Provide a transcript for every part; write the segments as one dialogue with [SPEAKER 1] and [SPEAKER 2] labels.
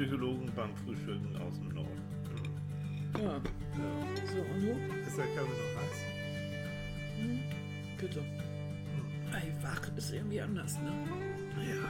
[SPEAKER 1] Psychologen beim Frühstücken aus dem Norden.
[SPEAKER 2] Ja. So, und wo?
[SPEAKER 1] Ist der Kaffee noch heiß?
[SPEAKER 2] Bitte. Ey, wach ist irgendwie anders, ne?
[SPEAKER 1] Ja.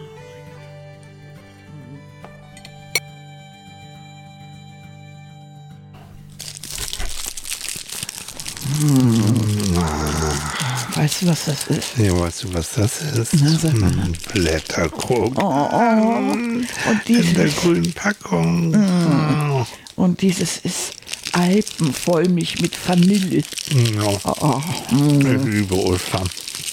[SPEAKER 2] Weißt du, was das ist?
[SPEAKER 1] Ja, weißt du, was das ist?
[SPEAKER 2] Na, sag mal.
[SPEAKER 1] Blätterkrug.
[SPEAKER 2] Und
[SPEAKER 1] In der grünen Packung. Oh.
[SPEAKER 2] Und dieses ist Alpenvollmilch mit Vanille.
[SPEAKER 1] Ja. Ich liebe Ostern.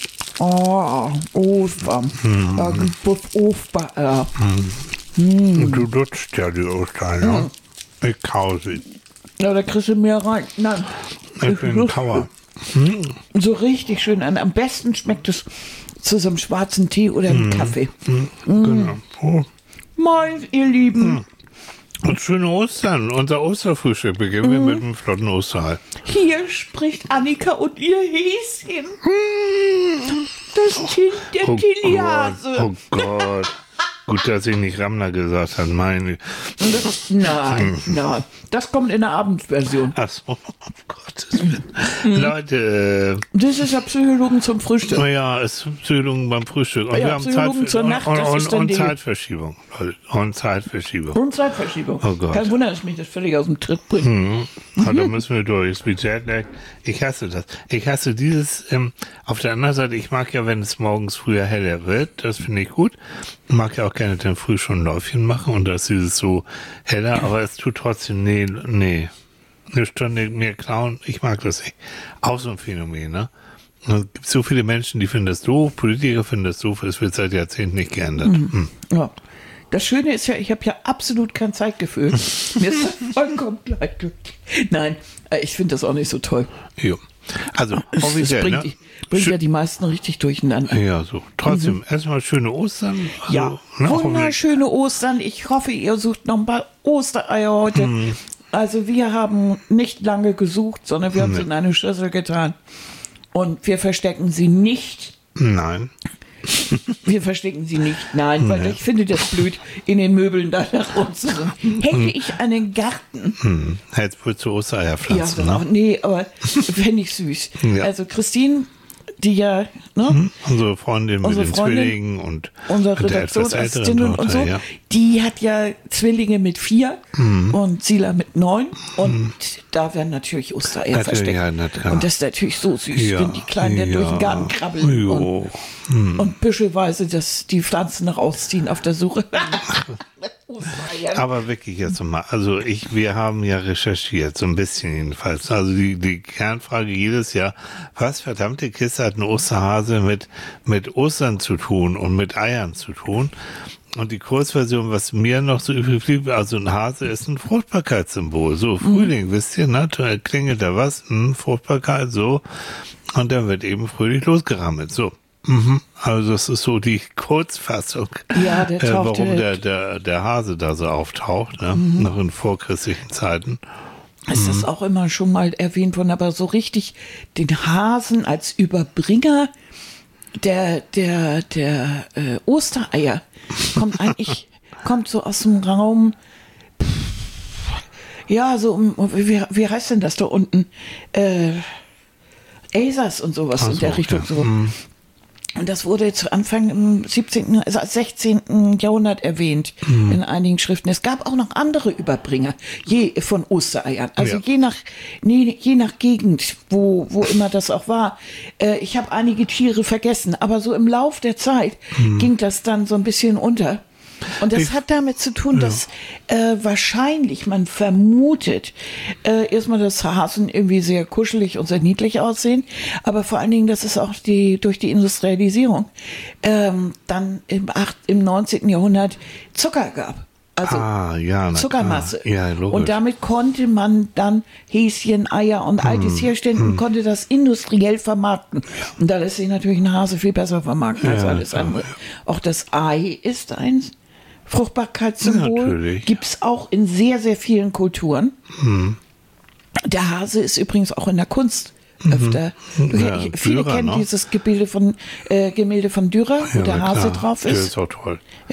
[SPEAKER 2] Ostern. Ja, Ostern.
[SPEAKER 1] Und du nutzt ja die Ostern, ja? Ich kau sie.
[SPEAKER 2] Ja, da kriegst du mehr rein. Nein.
[SPEAKER 1] Ich bin ein Kauer.
[SPEAKER 2] So richtig schön an. Am besten schmeckt es zu so einem schwarzen Tee oder einem Kaffee.
[SPEAKER 1] Genau. Oh.
[SPEAKER 2] Moin, ihr Lieben.
[SPEAKER 1] Und schöne Ostern. Unser Osterfrühstück beginnen wir mit einem flotten Osterhai.
[SPEAKER 2] Hier spricht Annika und ihr Häschen. Das Kind der Tillyhase.
[SPEAKER 1] Oh Gott. Gut, dass ich nicht Ramler gesagt habe. Meine.
[SPEAKER 2] Nein, das kommt in der Abendversion.
[SPEAKER 1] Achso, oh Gottes Willen. Leute,
[SPEAKER 2] Das ist ja Psychologen zum Frühstück.
[SPEAKER 1] naja, es ist Psychologen beim Frühstück. Und
[SPEAKER 2] Ja,
[SPEAKER 1] wir haben
[SPEAKER 2] Psychologen zur Nacht, das ist dann
[SPEAKER 1] und
[SPEAKER 2] die-
[SPEAKER 1] Zeitverschiebung. Leute. Und Zeitverschiebung.
[SPEAKER 2] Und Zeitverschiebung.
[SPEAKER 1] Oh Gott.
[SPEAKER 2] Kein Wunder, dass mich das völlig aus dem Tritt bringt.
[SPEAKER 1] Aber da müssen wir durch. Es ist wie Jetlag. Ich hasse das. Ich hasse dieses, auf der anderen Seite, ich mag ja, wenn es morgens früher heller wird. Das finde ich gut. Ich mag ja auch gerne dann früh schon ein Läufchen machen und das ist dieses so heller, aber es tut trotzdem, nee. Eine Stunde mir klauen, ich mag das nicht. Auch so ein Phänomen, ne? Und es gibt so viele Menschen, die finden das doof, Politiker finden das doof, es wird seit Jahrzehnten nicht geändert.
[SPEAKER 2] Ja. Das Schöne ist ja, ich habe ja absolut kein Zeitgefühl. Mir ist das vollkommen gleichgültig. Nein, ich finde das auch nicht so toll.
[SPEAKER 1] Jo. Also,
[SPEAKER 2] Es
[SPEAKER 1] offiziell,
[SPEAKER 2] bringt,
[SPEAKER 1] ne?
[SPEAKER 2] bringt ja die meisten richtig durcheinander.
[SPEAKER 1] Ja, so. Trotzdem, erstmal schöne Ostern. Also,
[SPEAKER 2] Ja,
[SPEAKER 1] ne, hoffentlich-
[SPEAKER 2] wunderschöne Ostern. Ich hoffe, ihr sucht noch ein paar Ostereier heute. Also wir haben nicht lange gesucht, sondern wir haben sie in eine Schüssel getan. Und wir verstecken sie nicht.
[SPEAKER 1] Nein.
[SPEAKER 2] Wir verstecken sie nicht. Nein, weil ich finde das blöd, in den Möbeln da herumzurennen. Hätte ich einen Garten.
[SPEAKER 1] Jetzt wohl zu Ostereier
[SPEAKER 2] Ja,
[SPEAKER 1] pflanzen,
[SPEAKER 2] genau.
[SPEAKER 1] ne?
[SPEAKER 2] Nee, aber fände ich süß.
[SPEAKER 1] Ja.
[SPEAKER 2] Also Christine, die ja, ne?
[SPEAKER 1] Unsere Freundin mit
[SPEAKER 2] Unsere
[SPEAKER 1] den
[SPEAKER 2] Freundin,
[SPEAKER 1] Zwillingen und
[SPEAKER 2] Unsere
[SPEAKER 1] mit der etwas
[SPEAKER 2] Redaktionsassistentin
[SPEAKER 1] älteren
[SPEAKER 2] und so,
[SPEAKER 1] Tochter, ja.
[SPEAKER 2] die hat ja Zwillinge mit 4 und Sila mit 9 und da werden natürlich Ostereier
[SPEAKER 1] Natürlich,
[SPEAKER 2] versteckt.
[SPEAKER 1] ja, na klar.
[SPEAKER 2] Und das ist natürlich so süß,
[SPEAKER 1] Ja,
[SPEAKER 2] wenn die Kleinen dann durch den Garten krabbeln
[SPEAKER 1] Jo.
[SPEAKER 2] und büschelweise die Pflanzen rausziehen auf der Suche. Ostereier.
[SPEAKER 1] Aber wirklich jetzt mal, also wir haben ja recherchiert, so ein bisschen jedenfalls. Also die Kernfrage jedes Jahr, was verdammte Kiste hat ein Osterhase mit Ostern zu tun und mit Eiern zu tun? Und die Kurzversion, was mir noch so übrig blieb, also ein Hase ist ein Fruchtbarkeitssymbol. So, Frühling, wisst ihr, ne? Da klingelt da was, Fruchtbarkeit, so. Und dann wird eben fröhlich losgerammelt, so. Also das ist so die Kurzfassung,
[SPEAKER 2] Ja, der taucht
[SPEAKER 1] warum
[SPEAKER 2] direkt.
[SPEAKER 1] der Hase da so auftaucht, ne? Noch in vorchristlichen Zeiten.
[SPEAKER 2] Ist das auch immer schon mal erwähnt worden, aber so richtig den Hasen als Überbringer der Ostereier kommt so aus dem Raum, ja, so, wie heißt denn das da unten? Elsass und sowas
[SPEAKER 1] Ach
[SPEAKER 2] in der
[SPEAKER 1] so,
[SPEAKER 2] Richtung
[SPEAKER 1] ja.
[SPEAKER 2] so. Und das wurde zu Anfang im 17., also 16. Jahrhundert erwähnt in einigen Schriften. Es gab auch noch andere Überbringer von Ostereiern. Also
[SPEAKER 1] Ja.
[SPEAKER 2] je nach Gegend, wo immer das auch war. Ich habe einige Tiere vergessen, aber so im Lauf der Zeit ging das dann so ein bisschen unter. Und das hat damit zu tun, dass wahrscheinlich, man vermutet, erstmal, dass Hasen irgendwie sehr kuschelig und sehr niedlich aussehen, aber vor allen Dingen, dass es auch durch die Industrialisierung dann im 19. Jahrhundert Zucker gab. Also
[SPEAKER 1] ja, na
[SPEAKER 2] Zuckermasse.
[SPEAKER 1] klar. Ja, logisch.
[SPEAKER 2] Und damit konnte man dann Häschen, Eier und all dies herstellen und konnte das industriell vermarkten. Und da lässt sich natürlich ein Hase viel besser vermarkten als
[SPEAKER 1] Ja,
[SPEAKER 2] alles
[SPEAKER 1] klar.
[SPEAKER 2] andere. Auch das Ei ist ein Fruchtbarkeitssymbol.
[SPEAKER 1] Natürlich.
[SPEAKER 2] Gibt es auch in sehr, sehr vielen Kulturen. Der Hase ist übrigens auch in der Kunst öfter.
[SPEAKER 1] Ja,
[SPEAKER 2] Viele
[SPEAKER 1] Dürer,
[SPEAKER 2] kennen
[SPEAKER 1] ne?
[SPEAKER 2] dieses Gemälde von Dürer, wo der Hase
[SPEAKER 1] klar.
[SPEAKER 2] drauf
[SPEAKER 1] Der
[SPEAKER 2] ist.
[SPEAKER 1] ist auch toll.
[SPEAKER 2] Ja.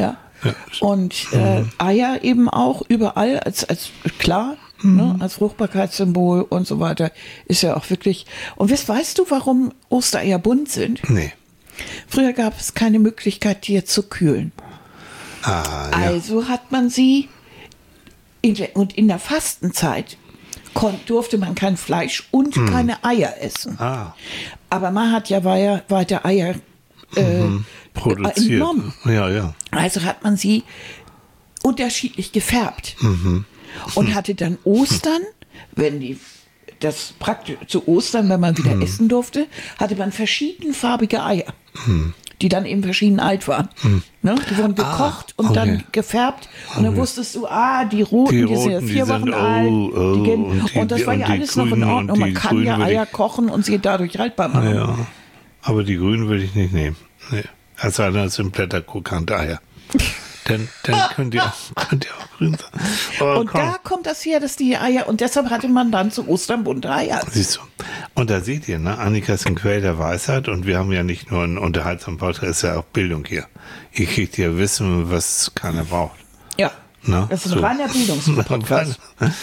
[SPEAKER 1] Ja.
[SPEAKER 2] Und Eier eben auch überall als klar, ne, als Fruchtbarkeitssymbol und so weiter, ist ja auch wirklich. Und weißt du, warum Ostereier bunt sind?
[SPEAKER 1] Nee.
[SPEAKER 2] Früher gab es keine Möglichkeit, die jetzt zu kühlen.
[SPEAKER 1] Ja.
[SPEAKER 2] Also hat man sie, und in der Fastenzeit durfte man kein Fleisch und keine Eier essen. Aber man hat ja weiter Eier
[SPEAKER 1] produziert.
[SPEAKER 2] entnommen.
[SPEAKER 1] Ja.
[SPEAKER 2] Also hat man sie unterschiedlich gefärbt und hatte dann Ostern, das praktisch zu Ostern, wenn man wieder essen durfte, hatte man verschiedenfarbige Eier, die dann eben verschieden alt waren. Ne? Die wurden gekocht und dann gefärbt und dann wusstest du, die roten, die sind ja 4 Wochen alt. Und das war ja alles noch in Ordnung. Man kann ja Eier kochen und sie dadurch haltbar machen.
[SPEAKER 1] Ja, aber die grünen würde ich nicht nehmen. Nee. Es sei denn, es sind blätterkrokante Eier. Dann könnt ihr auch grün sein. Aber
[SPEAKER 2] und da kommt das her, dass die Eier, und deshalb hatte man dann zu Ostern bunte Eier.
[SPEAKER 1] Siehst du. Und da seht ihr, ne, Annika ist ein Quell der Weisheit und wir haben ja nicht nur einen unterhaltsamen Podcast, es ist ja auch Bildung hier. Ihr kriegt ja Wissen, was keiner braucht.
[SPEAKER 2] Ja,
[SPEAKER 1] Na,
[SPEAKER 2] das ist ein reiner Bildungspodcast.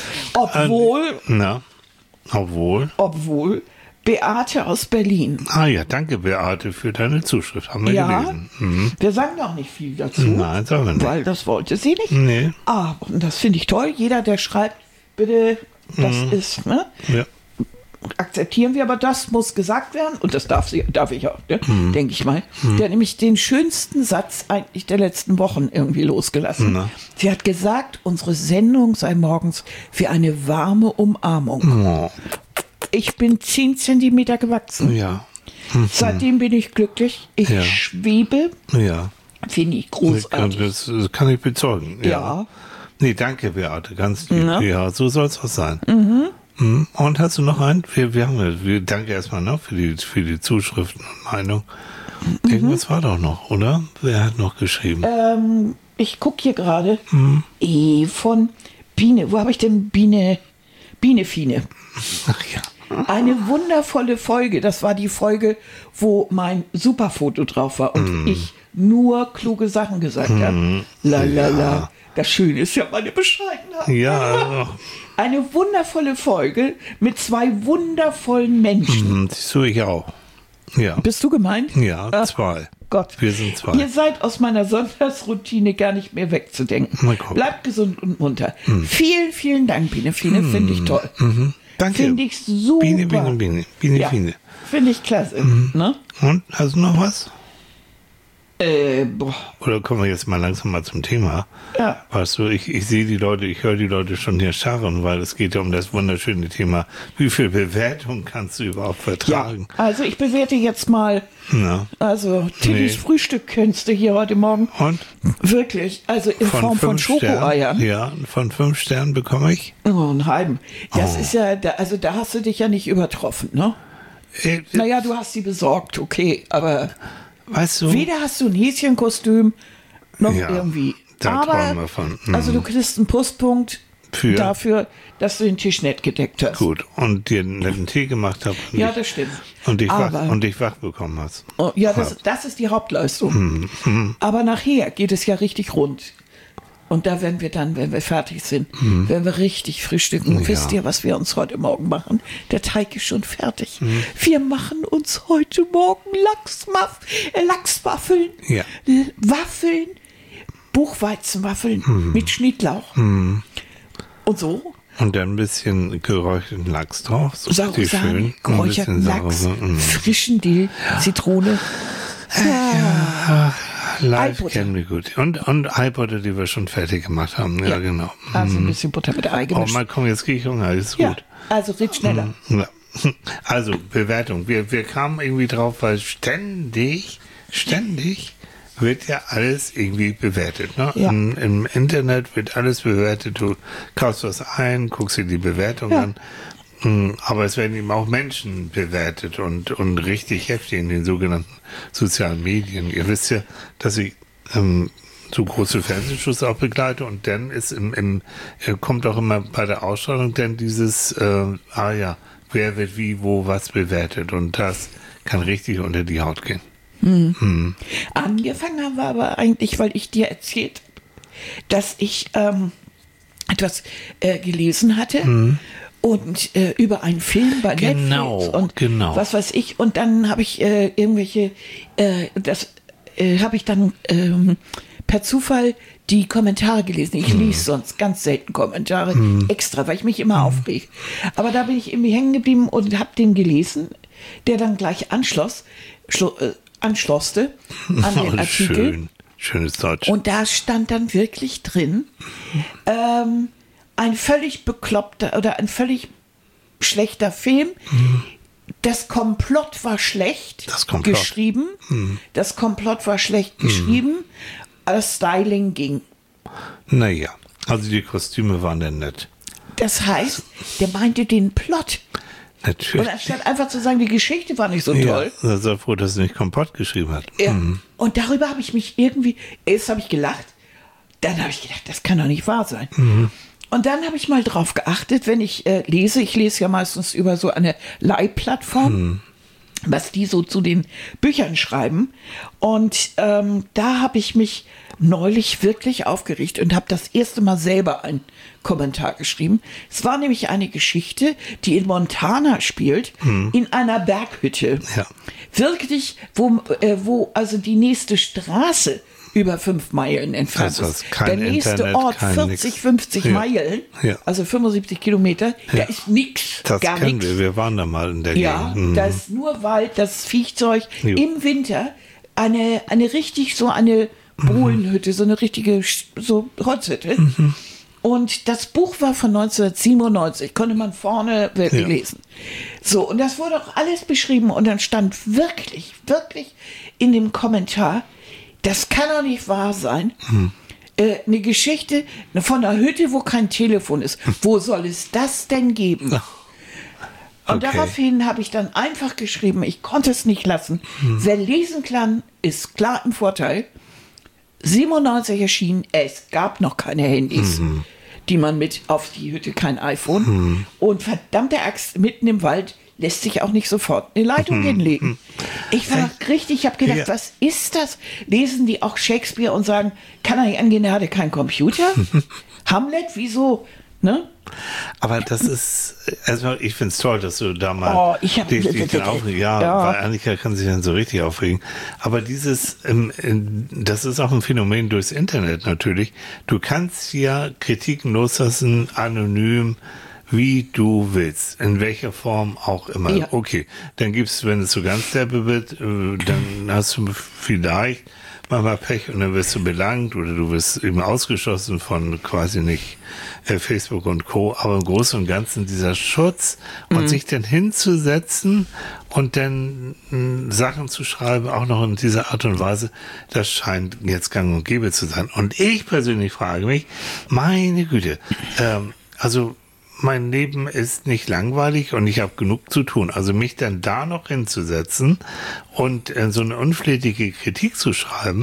[SPEAKER 2] Obwohl Beate aus Berlin.
[SPEAKER 1] Ja, danke Beate für deine Zuschrift, haben wir gelesen.
[SPEAKER 2] Wir sagen noch nicht viel dazu.
[SPEAKER 1] Nein, sagen wir nicht.
[SPEAKER 2] Weil das wollte sie nicht.
[SPEAKER 1] Nee.
[SPEAKER 2] Und das finde ich toll. Jeder, der schreibt, bitte, das ist, ne?
[SPEAKER 1] Ja.
[SPEAKER 2] Akzeptieren wir, aber das muss gesagt werden und das darf ich auch, ne? Denke ich mal. Der hat nämlich den schönsten Satz eigentlich der letzten Wochen irgendwie losgelassen. Sie hat gesagt, unsere Sendung sei morgens wie eine warme Umarmung.
[SPEAKER 1] Oh.
[SPEAKER 2] Ich bin 10 Zentimeter gewachsen.
[SPEAKER 1] Ja.
[SPEAKER 2] Seitdem bin ich glücklich. Ich schwebe.
[SPEAKER 1] Ja.
[SPEAKER 2] Finde ich großartig.
[SPEAKER 1] Das kann ich bezeugen.
[SPEAKER 2] Ja.
[SPEAKER 1] Nee, danke Beate, ganz lieb. Ja, so soll es auch sein. Und hast du noch einen? Wir danke erstmal noch für die Zuschriften und Meinung. Irgendwas war doch noch, oder? Wer hat noch geschrieben?
[SPEAKER 2] Ich gucke hier gerade. Von Biene. Wo habe ich denn Biene Fine?
[SPEAKER 1] Ach ja.
[SPEAKER 2] Eine wundervolle Folge. Das war die Folge, wo mein Superfoto drauf war und ich nur kluge Sachen gesagt habe. La. Das Schöne ist ja meine Bescheidenheit.
[SPEAKER 1] Ja.
[SPEAKER 2] Eine wundervolle Folge mit 2 wundervollen Menschen.
[SPEAKER 1] Siehst du, ich auch. Ja.
[SPEAKER 2] Bist du gemeint?
[SPEAKER 1] Ja, 2.
[SPEAKER 2] Gott.
[SPEAKER 1] Wir sind 2.
[SPEAKER 2] Ihr seid aus meiner Sonntagsroutine gar nicht mehr wegzudenken. Bleibt gesund und munter. Vielen, vielen Dank, Biene Fine. Finde ich toll.
[SPEAKER 1] Danke.
[SPEAKER 2] Finde ich super.
[SPEAKER 1] Biene Fine.
[SPEAKER 2] Finde ich klasse. Ne?
[SPEAKER 1] Und, hast du noch was?
[SPEAKER 2] Boah.
[SPEAKER 1] Oder kommen wir jetzt mal langsam mal zum Thema?
[SPEAKER 2] Ja.
[SPEAKER 1] Weißt du, ich sehe die Leute, ich höre die Leute schon hier scharren, weil es geht ja um das wunderschöne Thema, wie viel Bewertung kannst du überhaupt vertragen?
[SPEAKER 2] Ja, also ich bewerte jetzt mal, also Tillys Frühstück kennst du hier heute Morgen.
[SPEAKER 1] Und?
[SPEAKER 2] Wirklich, also in Form von Schokoeiern.
[SPEAKER 1] Ja, von 5 Sternen bekomme ich.
[SPEAKER 2] Oh, einen halben. Das ist ja, da hast du dich ja nicht übertroffen, ne? Naja, du hast sie besorgt, okay, aber...
[SPEAKER 1] Weißt du?
[SPEAKER 2] Weder hast du ein Häschenkostüm, noch irgendwie.
[SPEAKER 1] Da
[SPEAKER 2] aber,
[SPEAKER 1] träumen wir von.
[SPEAKER 2] Also du kriegst einen Pluspunkt dafür, dass du den Tisch nett gedeckt hast.
[SPEAKER 1] Gut, und dir einen netten Tee gemacht hast.
[SPEAKER 2] Ja, das stimmt.
[SPEAKER 1] Und dich wach bekommen hast.
[SPEAKER 2] Oh, ja, das ist die Hauptleistung. Aber nachher geht es ja richtig rund. Und da werden wir dann, wenn wir fertig sind, werden wir richtig frühstücken. Wisst ihr, was wir uns heute Morgen machen? Der Teig ist schon fertig. Wir machen uns heute Morgen Lachswaffeln, Waffeln, Buchweizenwaffeln mit Schnittlauch. Und so.
[SPEAKER 1] Und dann ein bisschen geräucherten Lachs drauf. So
[SPEAKER 2] Saure Sahne, geräucherten Lachs, frischen Dill, Zitrone.
[SPEAKER 1] Live kennen wir gut. Und Eibutter, die wir schon fertig gemacht haben. Ja, genau.
[SPEAKER 2] Also ein bisschen Butter mit Ei gemischt.
[SPEAKER 1] Oh, mal komm, jetzt kriege ich Hunger. Ist gut.
[SPEAKER 2] Also red schneller.
[SPEAKER 1] Ja. Also, Bewertung. Wir kamen irgendwie drauf, weil ständig wird ja alles irgendwie bewertet. Ne?
[SPEAKER 2] Ja.
[SPEAKER 1] Im Internet wird alles bewertet. Du kaufst was ein, guckst dir die Bewertung an. Aber es werden eben auch Menschen bewertet und richtig heftig in den sogenannten sozialen Medien. Ihr wisst ja, dass ich so große Fernsehshows auch begleite und dann ist kommt auch immer bei der Ausstrahlung dann dieses, wer wird wie, wo, was bewertet und das kann richtig unter die Haut gehen.
[SPEAKER 2] Angefangen haben wir aber eigentlich, weil ich dir erzählt habe, dass ich etwas gelesen hatte und über einen Film bei Netflix und was weiß ich. Und dann habe ich irgendwelche, habe ich dann per Zufall die Kommentare gelesen. Ich lese sonst ganz selten Kommentare extra, weil ich mich immer aufrege. Aber da bin ich irgendwie hängen geblieben und habe den gelesen, der dann gleich anschlosste an den Artikel.
[SPEAKER 1] Schönes Deutsch.
[SPEAKER 2] Und da stand dann wirklich drin, ein völlig bekloppter oder ein völlig schlechter Film. Das Komplott war schlecht geschrieben. Das Komplott war schlecht geschrieben. Das Styling ging.
[SPEAKER 1] Naja, also die Kostüme waren dann nett.
[SPEAKER 2] Das heißt, der meinte den Plot.
[SPEAKER 1] Natürlich.
[SPEAKER 2] Und anstatt einfach zu sagen, die Geschichte war nicht so toll.
[SPEAKER 1] Ja, sei froh, dass er nicht Komplott geschrieben hat.
[SPEAKER 2] Ja. Und darüber habe ich mich irgendwie, erst habe ich gelacht, dann habe ich gedacht, das kann doch nicht wahr sein. Und dann habe ich mal drauf geachtet, wenn ich lese ja meistens über so eine Leihplattform, was die so zu den Büchern schreiben. Und da habe ich mich neulich wirklich aufgeregt und habe das erste Mal selber einen Kommentar geschrieben. Es war nämlich eine Geschichte, die in Montana spielt, in einer Berghütte.
[SPEAKER 1] Ja.
[SPEAKER 2] Wirklich, wo also die nächste Straße über 5 Meilen entfernt ist. Der nächste
[SPEAKER 1] Internet,
[SPEAKER 2] Ort 40, 50 Meilen, also 75 Kilometer, da ist nichts.
[SPEAKER 1] Das
[SPEAKER 2] gar
[SPEAKER 1] kennen
[SPEAKER 2] nichts.
[SPEAKER 1] wir waren da mal in der
[SPEAKER 2] Ja,
[SPEAKER 1] Gegend.
[SPEAKER 2] da ist nur Wald, das Viehzeug. Im Winter eine richtig so eine Bohlenhütte, so eine richtige so Holzhütte. Und das Buch war von 1997, konnte man vorne wirklich lesen. So, und das wurde auch alles beschrieben und dann stand wirklich in dem Kommentar, das kann doch nicht wahr sein. Eine Geschichte von einer Hütte, wo kein Telefon ist. Wo soll es das denn geben? Und daraufhin habe ich dann einfach geschrieben, ich konnte es nicht lassen. Wer lesen kann, ist klar im Vorteil. 97 erschienen, es gab noch keine Handys, die man mit auf die Hütte, kein iPhone. Und verdammte Axt, mitten im Wald lässt sich auch nicht sofort eine Leitung hinlegen. Ich war richtig, ich habe gedacht, was ist das? Lesen die auch Shakespeare und sagen, kann er nicht angehen, er hatte keinen Computer? Hamlet, wieso? Ne?
[SPEAKER 1] Aber das ist, also ich finde es toll, dass du da mal dich dann aufregst. Ja, weil Annika kann sich dann so richtig aufregen. Aber dieses, das ist auch ein Phänomen durchs Internet natürlich. Du kannst ja Kritiken loslassen, anonym, wie du willst, in welcher Form auch immer. Ja. Okay, dann gibt's, wenn es so ganz derbe wird, dann hast du vielleicht manchmal Pech und dann wirst du belangt oder du wirst eben ausgeschlossen von quasi nicht Facebook und Co. Aber im Großen und Ganzen dieser Schutz und sich dann hinzusetzen und dann Sachen zu schreiben, auch noch in dieser Art und Weise, das scheint jetzt gang und gäbe zu sein. Und ich persönlich frage mich, meine Güte, also mein Leben ist nicht langweilig und ich habe genug zu tun. Also mich dann da noch hinzusetzen und so eine unflätige Kritik zu schreiben,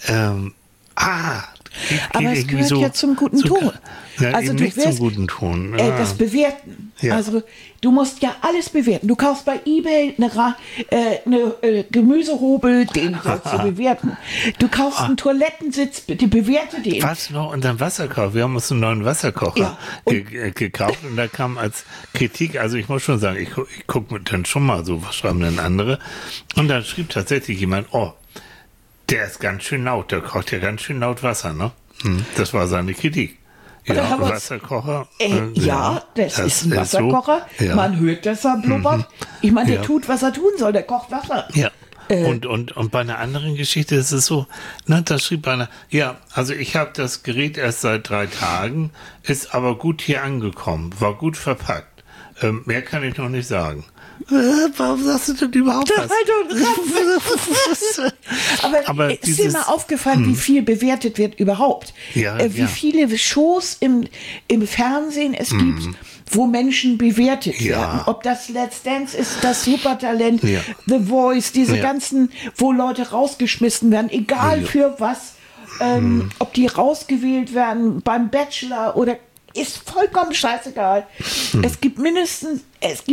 [SPEAKER 2] aber es gehört ja zum guten Ton.
[SPEAKER 1] Ja,
[SPEAKER 2] also du
[SPEAKER 1] nicht zum guten Ton.
[SPEAKER 2] Das Bewerten. Ja. Also du musst ja alles bewerten. Du kaufst bei eBay eine Gemüsehobel, den sollst du bewerten. Du kaufst einen Toilettensitz, bitte bewerte den.
[SPEAKER 1] Was noch? Und dann Wasserkocher. Wir haben uns einen neuen Wasserkocher gekauft und da kam als Kritik, also ich muss schon sagen, ich gucke dann schon mal so, was schreiben denn andere? Und dann schrieb tatsächlich jemand, der ist ganz schön laut, der kocht ja ganz schön laut Wasser, ne? Das war seine Kritik. Ja, Wasserkocher.
[SPEAKER 2] Das ist ein Wasserkocher. So. Ja. Man hört, dass er blubbert. Ich meine, der tut, was er tun soll, der kocht Wasser.
[SPEAKER 1] Ja. Und bei einer anderen Geschichte ist es so, da schrieb einer, also ich habe das Gerät erst seit 3 Tagen, ist aber gut hier angekommen, war gut verpackt. Mehr kann ich noch nicht sagen. Warum sagst du denn überhaupt was?
[SPEAKER 2] Aber ist dir mal aufgefallen, wie viel bewertet wird überhaupt? Wie viele Shows im Fernsehen es gibt, wo Menschen bewertet werden. Ob das Let's Dance ist, das Supertalent, The Voice, diese ganzen, wo Leute rausgeschmissen werden, egal für was, ob die rausgewählt werden beim Bachelor oder ist vollkommen scheißegal. Es gibt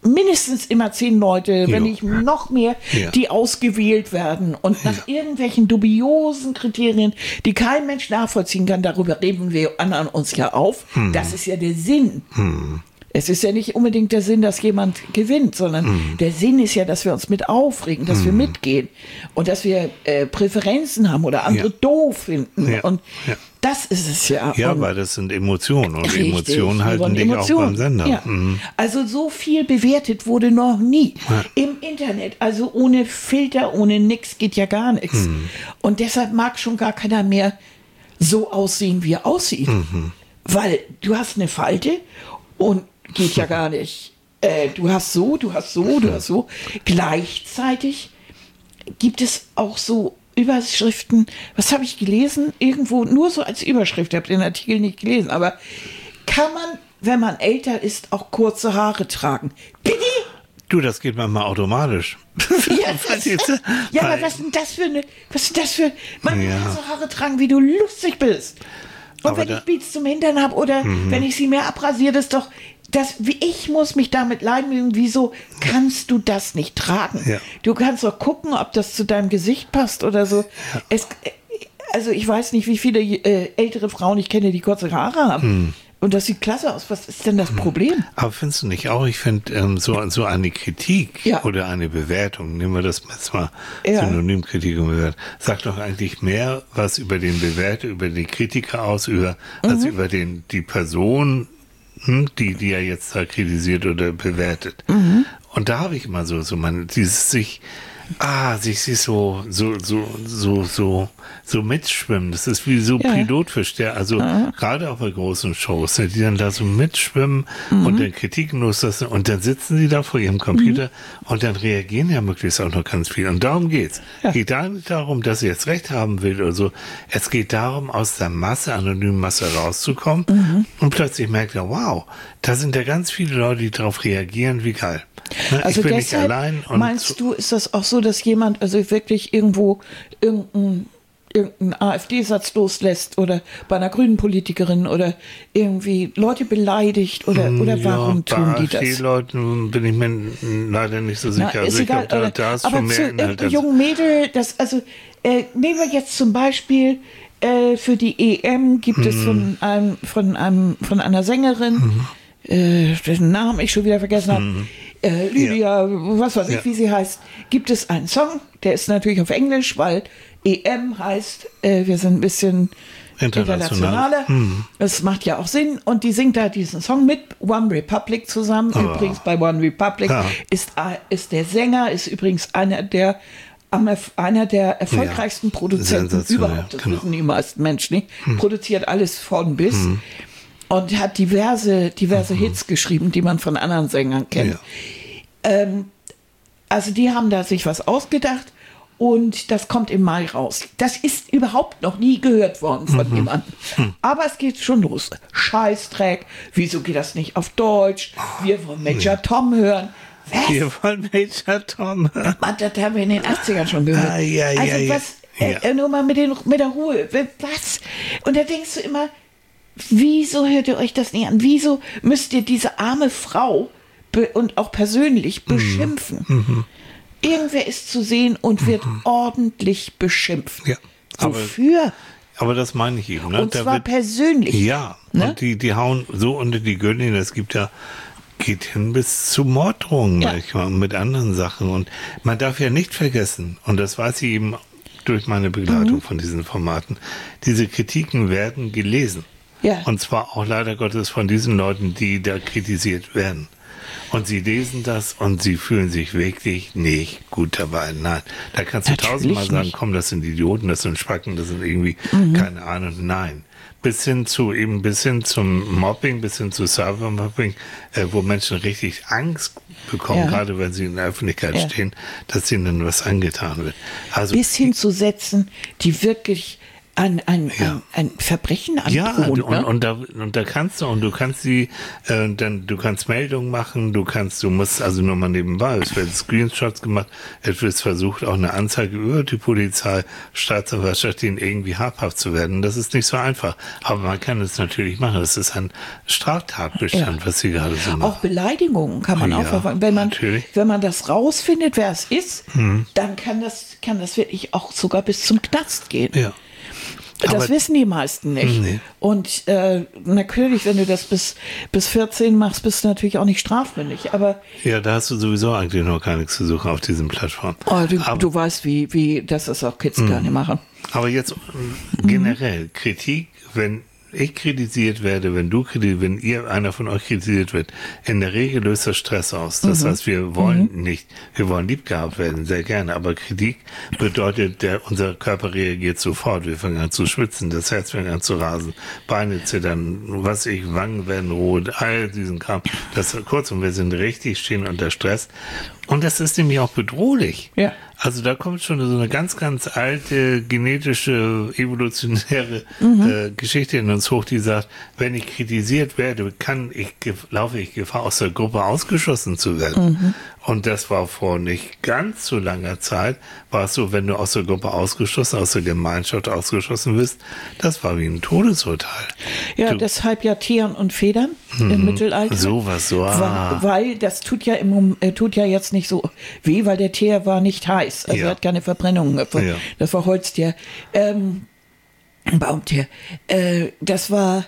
[SPEAKER 2] mindestens immer 10 Leute, wenn
[SPEAKER 1] Jo.
[SPEAKER 2] nicht noch mehr,
[SPEAKER 1] Ja.
[SPEAKER 2] die ausgewählt werden und nach irgendwelchen dubiosen Kriterien, die kein Mensch nachvollziehen kann, darüber reden wir anderen uns ja auf. Das ist ja der Sinn. Es ist ja nicht unbedingt der Sinn, dass jemand gewinnt, sondern der Sinn ist ja, dass wir uns mit aufregen, dass wir mitgehen und dass wir Präferenzen haben oder andere doof finden.
[SPEAKER 1] Ja.
[SPEAKER 2] Und
[SPEAKER 1] Ja.
[SPEAKER 2] das ist es ja.
[SPEAKER 1] Ja,
[SPEAKER 2] und
[SPEAKER 1] weil das sind Emotionen und
[SPEAKER 2] richtig,
[SPEAKER 1] Emotionen
[SPEAKER 2] wir
[SPEAKER 1] halten
[SPEAKER 2] wollen
[SPEAKER 1] dich
[SPEAKER 2] Emotionen.
[SPEAKER 1] auch beim Sender.
[SPEAKER 2] Ja. Also so viel bewertet wurde noch nie im Internet. Also ohne Filter, ohne nix geht ja gar nichts. Und deshalb mag schon gar keiner mehr so aussehen, wie er aussieht. Weil du hast eine Falte und geht ja gar nicht. Du hast so, du hast so, du hast so. Gleichzeitig gibt es auch so Überschriften, was habe ich gelesen? Irgendwo nur so als Überschrift, ich habe den Artikel nicht gelesen, aber kann man, wenn man älter ist, auch kurze Haare tragen? Bitte?
[SPEAKER 1] Du, das geht manchmal automatisch.
[SPEAKER 2] Ja,
[SPEAKER 1] Verstehst du?
[SPEAKER 2] ja, aber
[SPEAKER 1] Weil-
[SPEAKER 2] was ist denn das für eine, was ist das für, man
[SPEAKER 1] Ja.
[SPEAKER 2] kann so Haare tragen, wie du lustig bist. Und
[SPEAKER 1] Aber
[SPEAKER 2] wenn
[SPEAKER 1] da-
[SPEAKER 2] ich Beats zum Hintern habe oder wenn ich sie mir abrasiere, das ist doch, ich muss mich damit leiden, wieso kannst du das nicht tragen?
[SPEAKER 1] Ja.
[SPEAKER 2] Du kannst doch gucken, ob das zu deinem Gesicht passt oder so. Also ich weiß nicht, wie viele ältere Frauen ich kenne, die kurze Haare haben. Und das sieht klasse aus. Was ist denn das Problem?
[SPEAKER 1] Aber findest du nicht auch, ich finde so eine Kritik
[SPEAKER 2] Ja.
[SPEAKER 1] oder eine Bewertung, nehmen wir das jetzt mal
[SPEAKER 2] Ja.
[SPEAKER 1] Synonymkritik und Bewertung, sagt doch eigentlich mehr was über den Bewerter, über den Kritiker aus, als über die Person, die er jetzt da kritisiert oder bewertet. Und da habe ich immer so dieses sich so mitschwimmen. Das ist wie so
[SPEAKER 2] Ja.
[SPEAKER 1] Pilotfisch, der also gerade auf bei großen Shows, die dann da so mitschwimmen und dann Kritiken loslassen und dann sitzen sie da vor ihrem Computer und dann reagieren ja möglichst auch noch ganz viel. Und darum geht's.
[SPEAKER 2] Ja.
[SPEAKER 1] Geht da nicht darum, dass sie jetzt Recht haben will oder so. Es geht darum, aus der anonymen Masse rauszukommen und plötzlich merkt er, wow, da sind ja ganz viele Leute, die darauf reagieren, wie geil. Ne,
[SPEAKER 2] Also
[SPEAKER 1] ich bin nicht
[SPEAKER 2] deshalb,
[SPEAKER 1] allein. Und
[SPEAKER 2] meinst du, ist das auch so, dass jemand also wirklich irgendwo irgendeinen AfD-Satz loslässt oder bei einer grünen Politikerin oder irgendwie Leute beleidigt oder warum tun die das?
[SPEAKER 1] Bei AfD-Leuten bin ich mir leider nicht so sicher.
[SPEAKER 2] Na,
[SPEAKER 1] Also
[SPEAKER 2] ist
[SPEAKER 1] ich
[SPEAKER 2] egal,
[SPEAKER 1] glaube, da ist
[SPEAKER 2] aber
[SPEAKER 1] schon
[SPEAKER 2] zu
[SPEAKER 1] mehr Inhalt.
[SPEAKER 2] irgendeinem jungen Mädel, nehmen wir jetzt zum Beispiel für die EM gibt es von einer Sängerin, dessen Namen ich schon wieder vergessen habe, Lydia, was weiß ich, wie sie heißt, gibt es einen Song, der ist natürlich auf Englisch, weil EM heißt, wir sind ein bisschen internationaler. Das macht ja auch Sinn. Und die singt da diesen Song mit One Republic zusammen. Übrigens bei One Republic ist der Sänger, ist übrigens einer der erfolgreichsten Produzenten
[SPEAKER 1] sensationell,
[SPEAKER 2] überhaupt. Das
[SPEAKER 1] genau.
[SPEAKER 2] wissen die meisten Menschen nicht. Produziert alles von bis. Und hat diverse Hits geschrieben, die man von anderen Sängern kennt.
[SPEAKER 1] Ja.
[SPEAKER 2] Also die haben da sich was ausgedacht und das kommt im Mai raus. Das ist überhaupt noch nie gehört worden von jemandem. Aber es geht schon los. Scheißdreck, wieso geht das nicht auf Deutsch? Wir wollen Major Tom hören. Was?
[SPEAKER 1] Wir wollen Major Tom hören.
[SPEAKER 2] Mann, das haben wir in den 80ern schon gehört. Also was, nur mal mit der Ruhe. Was? Und da denkst du immer, wieso hört ihr euch das nicht an? Wieso müsst ihr diese arme Frau und auch persönlich beschimpfen? Irgendwer ist zu sehen und wird ordentlich beschimpft.
[SPEAKER 1] Ja,
[SPEAKER 2] Wofür?
[SPEAKER 1] Aber das meine ich eben. Ne?
[SPEAKER 2] Und zwar persönlich.
[SPEAKER 1] Ja,
[SPEAKER 2] Ne?
[SPEAKER 1] und die hauen so unter die Gürtellinie. Es gibt ja, geht hin bis zu Morddrohungen manchmal und mit anderen Sachen. Und man darf ja nicht vergessen, und das weiß ich eben durch meine Begleitung von diesen Formaten, diese Kritiken werden gelesen.
[SPEAKER 2] Ja.
[SPEAKER 1] Und zwar auch leider Gottes von diesen Leuten, die da kritisiert werden. Und sie lesen das und sie fühlen sich wirklich nicht gut dabei. Nein, da kannst du
[SPEAKER 2] Natürlich
[SPEAKER 1] tausendmal sagen,
[SPEAKER 2] nicht.
[SPEAKER 1] komm, das sind Idioten, das sind Spacken, das sind irgendwie, keine Ahnung. Nein. Bis hin zum Mobbing, bis hin zu Cybermobbing, wo Menschen richtig Angst bekommen,
[SPEAKER 2] Ja.
[SPEAKER 1] gerade wenn sie in der Öffentlichkeit stehen, dass ihnen dann was angetan wird. Also
[SPEAKER 2] Bis hin zu Sätzen, die wirklich ein Verbrechen androhen.
[SPEAKER 1] Ja,
[SPEAKER 2] ne?
[SPEAKER 1] und da kannst du kannst du kannst Meldungen machen, du musst also nur mal nebenbei, es werden Screenshots gemacht, es wird versucht, auch eine Anzeige über die Polizei, Staatsanwaltschaft, denen irgendwie habhaft zu werden. Das ist nicht so einfach. Aber man kann es natürlich machen. Das ist ein Straftatbestand, was Sie gerade so machen.
[SPEAKER 2] Auch Beleidigungen kann man auch verfolgen. Wenn man das rausfindet, wer es ist, dann kann das wirklich auch sogar bis zum Knast gehen.
[SPEAKER 1] Ja.
[SPEAKER 2] Das wissen die meisten nicht.
[SPEAKER 1] Nee.
[SPEAKER 2] Und natürlich, wenn du das bis 14 machst, bist du natürlich auch nicht strafmündig. Aber
[SPEAKER 1] ja, da hast du sowieso eigentlich noch gar nichts zu suchen auf diesen Plattformen.
[SPEAKER 2] Du weißt, wie das ist auch Kids gerne machen.
[SPEAKER 1] Aber jetzt generell Kritik, wenn ich kritisiert werde, wenn einer von euch kritisiert wird, in der Regel löst das Stress aus. Das heißt, wir wollen lieb gehabt werden, sehr gerne, aber Kritik bedeutet, unser Körper reagiert sofort. Wir fangen an zu schwitzen, das Herz fängt an zu rasen, Beine zittern, Wangen werden rot, all diesen Kram. Kurzum, wir sind richtig, stehen unter Stress. Und das ist nämlich auch bedrohlich.
[SPEAKER 2] Ja.
[SPEAKER 1] Also da kommt schon so eine ganz, ganz alte, genetische, evolutionäre Geschichte in uns hoch, die sagt, wenn ich kritisiert werde, laufe ich Gefahr, aus der Gruppe ausgeschlossen zu werden. Und das war vor nicht ganz so langer Zeit, war es so, wenn du aus der Gruppe ausgeschlossen, aus der Gemeinschaft ausgeschlossen wirst, das war wie ein Todesurteil.
[SPEAKER 2] Ja, deshalb ja Teeren und Federn im Mittelalter.
[SPEAKER 1] Sowas, so.
[SPEAKER 2] Weil das tut ja jetzt nicht so weh, weil der Teer war nicht heiß. Also er hat keine Verbrennungen. Das war Holzteer. Baumteer. Das war,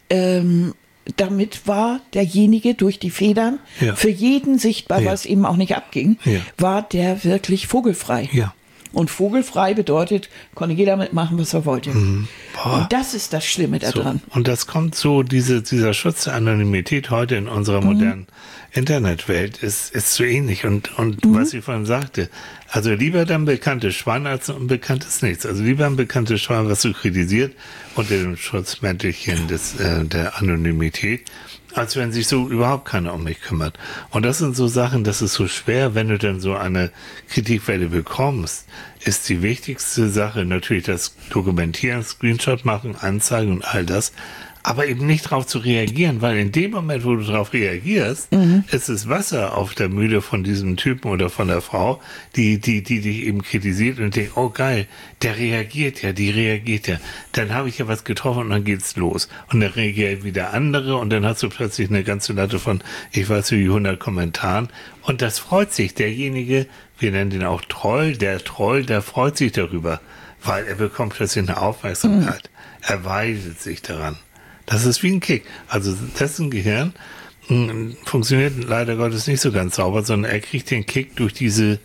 [SPEAKER 2] damit war derjenige durch die Federn für jeden sichtbar, weil es eben auch nicht abging, war der wirklich vogelfrei.
[SPEAKER 1] Ja.
[SPEAKER 2] Und vogelfrei bedeutet, konnte jeder mitmachen, was er wollte. Und das ist das Schlimme daran.
[SPEAKER 1] So. Und das kommt so, dieser Schutz der Anonymität heute in unserer modernen Internetwelt ist so ähnlich. Und was ich vorhin sagte, also lieber dann bekanntes Schwein als ein unbekanntes Nichts. Also lieber ein bekanntes Schwein, was du kritisiert, unter dem Schutzmäntelchen der Anonymität, als wenn sich so überhaupt keiner um mich kümmert. Und das sind so Sachen, das ist so schwer, wenn du dann so eine Kritikwelle bekommst, ist die wichtigste Sache natürlich das Dokumentieren, Screenshot machen, Anzeigen und all das, aber eben nicht darauf zu reagieren, weil in dem Moment, wo du darauf reagierst, ist es Wasser auf der Mühle von diesem Typen oder von der Frau, die dich eben kritisiert und denkt, oh geil, die reagiert ja, dann habe ich ja was getroffen und dann geht's los. Und dann reagiert wieder andere und dann hast du plötzlich eine ganze Latte von, ich weiß wie 100 Kommentaren und das freut sich derjenige, wir nennen den auch Troll, der freut sich darüber, weil er bekommt plötzlich eine Aufmerksamkeit. Er weidet sich daran. Das ist wie ein Kick. Also dessen Gehirn funktioniert leider Gottes nicht so ganz sauber, sondern er kriegt den Kick durch die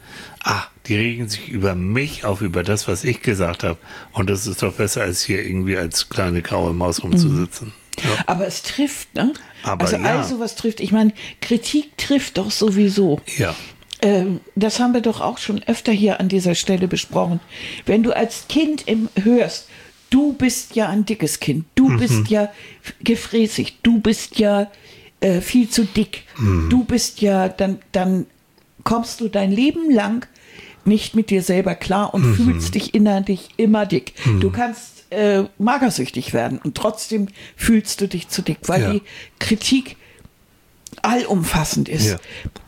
[SPEAKER 1] regen sich über mich auf, über das, was ich gesagt habe. Und das ist doch besser, als hier irgendwie als kleine graue Maus rumzusitzen. Ja.
[SPEAKER 2] Aber es trifft, ne? All sowas trifft. Ich meine, Kritik trifft doch sowieso.
[SPEAKER 1] Ja.
[SPEAKER 2] Das haben wir doch auch schon öfter hier an dieser Stelle besprochen. Wenn du als Kind hörst, du bist ja ein dickes Kind, du bist ja gefräßig, du bist ja viel zu dick, du bist ja, dann kommst du dein Leben lang nicht mit dir selber klar und fühlst dich innerlich immer dick. Du kannst magersüchtig werden und trotzdem fühlst du dich zu dick, weil die Kritik allumfassend ist. Ja.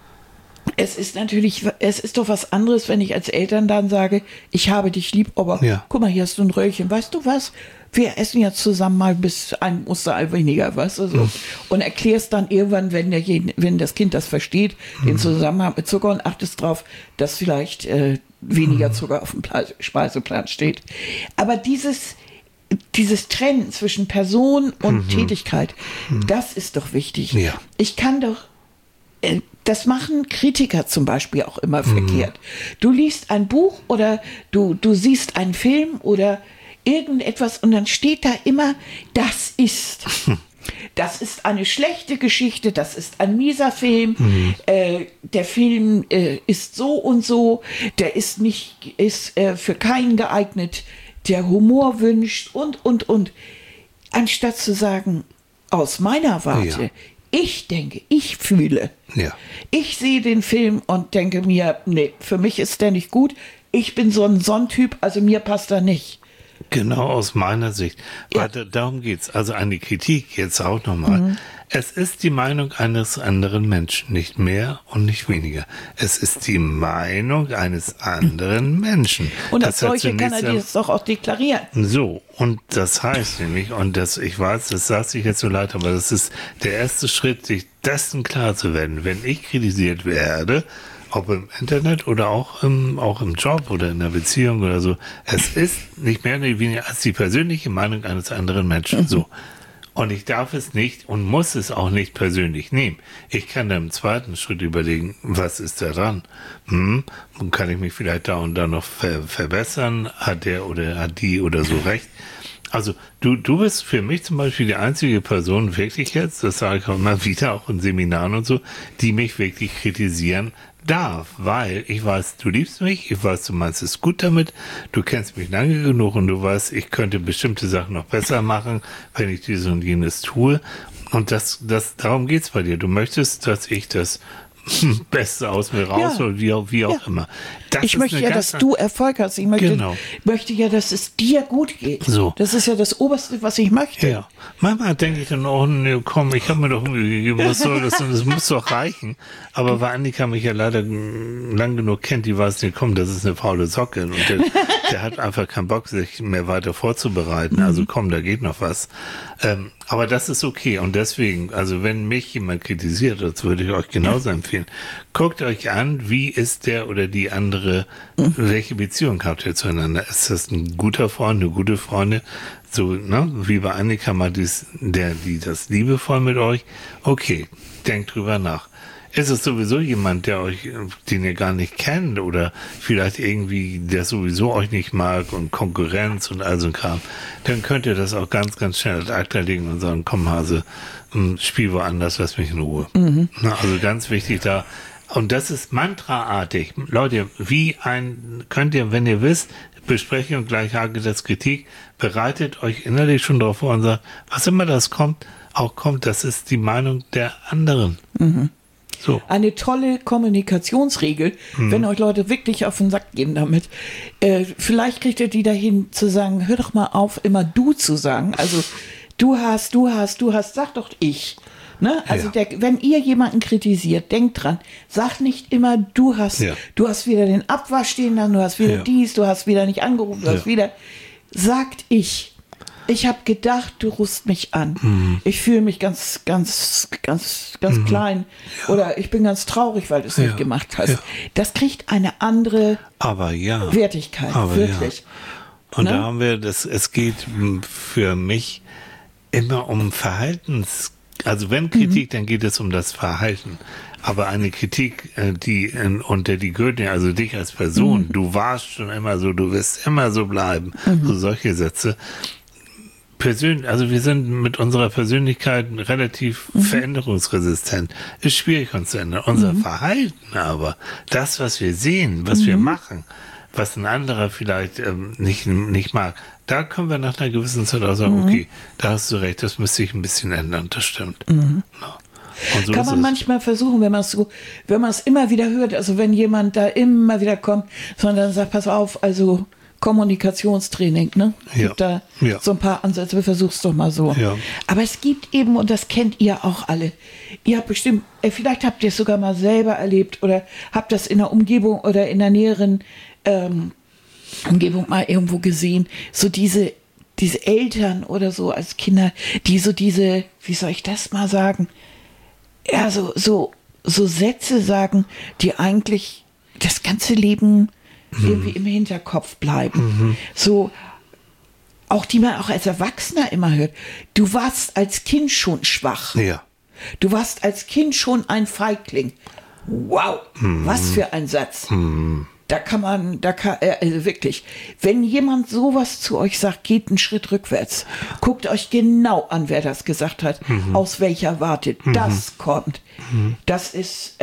[SPEAKER 2] Es ist doch was anderes, wenn ich als Eltern dann sage, ich habe dich lieb, aber guck mal, hier hast du ein Röllchen, weißt du was? Wir essen jetzt zusammen mal bis ein Osterei weniger, weißt du, so. Und erklärst dann irgendwann, wenn das Kind das versteht, den Zusammenhang mit Zucker und achtest drauf, dass vielleicht weniger Zucker auf dem Speiseplan steht. Aber dieses Trennen zwischen Person und Tätigkeit, das ist doch wichtig. Ja. Ich kann doch das machen Kritiker zum Beispiel auch immer verkehrt. Du liest ein Buch oder du siehst einen Film oder irgendetwas und dann steht da immer, das ist eine schlechte Geschichte, das ist ein mieser Film, der Film ist so und so, der ist für keinen geeignet, der Humor wünscht und. Anstatt zu sagen, aus meiner Warte, ich denke, ich fühle. Ja. Ich sehe den Film und denke mir, nee, für mich ist der nicht gut. Ich bin so ein Typ, also mir passt er nicht.
[SPEAKER 1] Genau, aus meiner Sicht.
[SPEAKER 2] Ja.
[SPEAKER 1] Warte, darum geht's. Also an die Kritik jetzt auch nochmal. Es ist die Meinung eines anderen Menschen, nicht mehr und nicht weniger. Es ist die Meinung eines anderen Menschen.
[SPEAKER 2] Und als
[SPEAKER 1] hat
[SPEAKER 2] solche kann
[SPEAKER 1] zunächst
[SPEAKER 2] er das doch auch deklarieren.
[SPEAKER 1] So, und das heißt nämlich, und das, ich weiß, das sagt sich jetzt so leid, aber das ist der erste Schritt, sich dessen klar zu werden. Wenn ich kritisiert werde, ob im Internet oder auch im Job oder in der Beziehung oder so, es ist nicht mehr oder weniger als die persönliche Meinung eines anderen Menschen. So. Und ich darf es nicht und muss es auch nicht persönlich nehmen. Ich kann dann im zweiten Schritt überlegen, was ist da dran? Kann ich mich vielleicht da und da noch verbessern? Hat der oder hat die oder so recht? Also du bist für mich zum Beispiel die einzige Person wirklich jetzt, das sage ich auch immer wieder, auch in Seminaren und so, die mich wirklich kritisieren darf, weil ich weiß, du liebst mich, ich weiß, du meinst es gut damit, du kennst mich lange genug und du weißt, ich könnte bestimmte Sachen noch besser machen, wenn ich dieses und jenes tue. Und darum geht's bei dir. Du möchtest, dass ich das Beste aus mir raushole, wie auch immer. Das
[SPEAKER 2] ich möchte ja, dass du Erfolg hast. Ich möchte ja, dass es dir gut geht.
[SPEAKER 1] So.
[SPEAKER 2] Das ist ja das Oberste, was ich möchte.
[SPEAKER 1] Ja. Manchmal denke ich dann, oh nee, komm, ich habe mir doch Mühe gegeben, was soll das und das muss doch reichen. Aber weil Annika mich ja leider lang genug kennt, die weiß nicht, komm, das ist eine faule Socke und der hat einfach keinen Bock, sich mehr weiter vorzubereiten. Also komm, da geht noch was. Aber das ist okay und deswegen, also wenn mich jemand kritisiert, das würde ich euch genauso empfehlen, guckt euch an, wie ist der oder die andere, welche Beziehung habt ihr zueinander? Ist das ein guter Freund, eine gute Freundin? So, ne, wie bei Annika mal die das liebevoll mit euch? Okay, denkt drüber nach. Ist es sowieso jemand, den ihr gar nicht kennt oder vielleicht irgendwie, der sowieso euch nicht mag und Konkurrenz und all so ein Kram, dann könnt ihr das auch ganz, ganz schnell ad acta legen und sagen, komm Hase, spiel woanders, lass mich in Ruhe. Na, also ganz wichtig da. Und das ist mantraartig. Leute, könnt ihr, wenn ihr wisst, Besprechung gleich hagelt das Kritik, bereitet euch innerlich schon darauf vor und sagt, was immer das kommt, das ist die Meinung der anderen. So.
[SPEAKER 2] Eine tolle Kommunikationsregel, wenn euch Leute wirklich auf den Sack gehen damit. Vielleicht kriegt ihr die dahin zu sagen, hör doch mal auf, immer du zu sagen. Also du hast, sag doch ich. Ne? Also wenn ihr jemanden kritisiert, denkt dran, sagt nicht immer, du hast wieder den Abwasch stehen lassen, du hast wieder dies, du hast wieder nicht angerufen, du hast wieder, sagt ich. Ich habe gedacht, du rufst mich an. Ich fühle mich ganz klein. Oder ich bin ganz traurig, weil du es nicht gemacht hast. Das kriegt eine andere Wertigkeit. Wirklich.
[SPEAKER 1] Und da haben wir es geht für mich immer um also wenn Kritik, dann geht es um das Verhalten. Aber eine Kritik, die unter die Gürtel, also dich als Person, du warst schon immer so, du wirst immer so bleiben, so solche Sätze. Also wir sind mit unserer Persönlichkeit relativ veränderungsresistent. Ist schwierig, uns zu ändern. Unser Verhalten aber, das, was wir sehen, was wir machen, was ein anderer vielleicht nicht mag, da können wir nach einer gewissen Zeit auch sagen, okay, da hast du recht, das müsste ich ein bisschen ändern, das stimmt. Ja. Und so
[SPEAKER 2] kann man manchmal versuchen, wenn man es immer wieder hört, also wenn jemand da immer wieder kommt, sondern sagt, pass auf, also Kommunikationstraining, ne? Gibt da so ein paar Ansätze, versuch's doch mal so. Ja. Aber es gibt eben, und das kennt ihr auch alle, ihr habt bestimmt, vielleicht habt ihr es sogar mal selber erlebt oder habt das in der Umgebung oder in der näheren Umgebung mal irgendwo gesehen, so diese Eltern oder so als Kinder, die so wie soll ich das mal sagen, ja, so Sätze sagen, die eigentlich das ganze Leben irgendwie im Hinterkopf bleiben. So, auch die man auch als Erwachsener immer hört. Du warst als Kind schon schwach.
[SPEAKER 1] Ja.
[SPEAKER 2] Du warst als Kind schon ein Feigling. Wow, was für ein Satz. Also wirklich, wenn jemand sowas zu euch sagt, geht einen Schritt rückwärts. Guckt euch genau an, wer das gesagt hat, aus welcher Warte das kommt. Das ist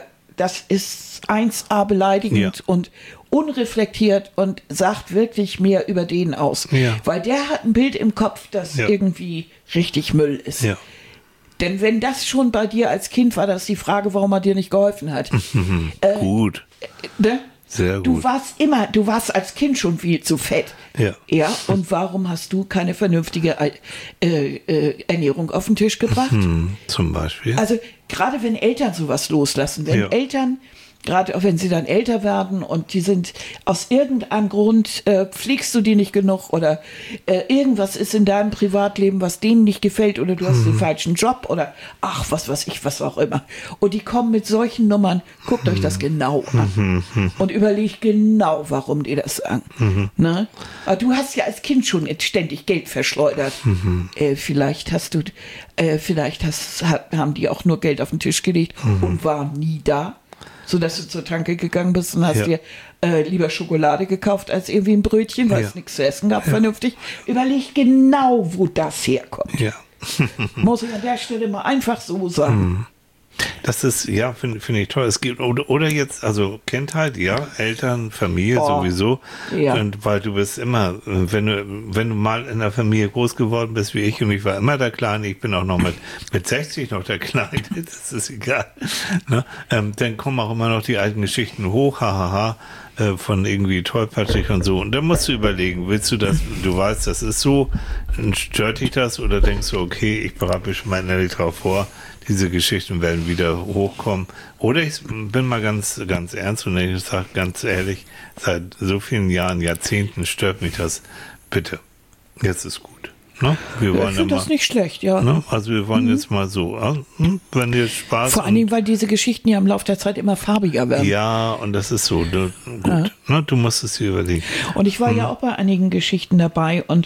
[SPEAKER 2] 1A beleidigend und unreflektiert und sagt wirklich mehr über den aus. Ja. Weil der hat ein Bild im Kopf, das irgendwie richtig Müll ist. Ja. Denn wenn das schon bei dir als Kind war, das ist die Frage, warum er dir nicht geholfen hat.
[SPEAKER 1] Gut.
[SPEAKER 2] Ne?
[SPEAKER 1] Sehr gut.
[SPEAKER 2] Du warst als Kind schon viel zu fett.
[SPEAKER 1] Ja.
[SPEAKER 2] Ja, und warum hast du keine vernünftige Ernährung auf den Tisch gebracht?
[SPEAKER 1] Zum Beispiel.
[SPEAKER 2] Also, gerade wenn Eltern sowas loslassen, wenn Eltern, gerade auch wenn sie dann älter werden und die sind aus irgendeinem Grund, pflegst du die nicht genug oder irgendwas ist in deinem Privatleben, was denen nicht gefällt oder du hast den falschen Job oder ach, was weiß ich, was auch immer. Und die kommen mit solchen Nummern, guckt euch das genau an und überlegt genau, warum die das sagen. Ne? Aber du hast ja als Kind schon ständig Geld verschleudert. Vielleicht haben die auch nur Geld auf den Tisch gelegt und waren nie da. So dass du zur Tanke gegangen bist und hast dir lieber Schokolade gekauft als irgendwie ein Brötchen, weil es nichts zu essen gab, vernünftig. Überleg genau, wo das herkommt.
[SPEAKER 1] Ja.
[SPEAKER 2] Muss ich an der Stelle mal einfach so sagen.
[SPEAKER 1] Das ist, ja, finde ich toll. Es gibt, oder jetzt, also Kindheit, ja, Eltern, Familie sowieso.
[SPEAKER 2] Ja.
[SPEAKER 1] Und weil du bist immer, wenn du mal in der Familie groß geworden bist wie ich und ich war immer der Kleine, ich bin auch noch mit 60 noch der Kleine, das ist egal. Ne? Dann kommen auch immer noch die alten Geschichten hoch, hahaha, von irgendwie tollpatschig und so. Und dann musst du überlegen, willst du das, du weißt, das ist so, stört dich das oder denkst du, okay, ich bereite mich schon mal innerlich drauf vor, diese Geschichten werden wieder hochkommen. Oder ich bin mal ganz ernst und ich sage ganz ehrlich, seit so vielen Jahren, Jahrzehnten stört mich das. Bitte, jetzt ist gut. Ne? Wir wollen
[SPEAKER 2] ich finde das nicht schlecht, ja.
[SPEAKER 1] Ne? Also wir wollen jetzt mal so, wenn dir Spaß...
[SPEAKER 2] Vor allen Dingen, weil diese Geschichten ja im Laufe der Zeit immer farbiger werden.
[SPEAKER 1] Ja, und das ist so, gut. Ne? Du musst es dir überlegen.
[SPEAKER 2] Und ich war ja auch bei einigen Geschichten dabei und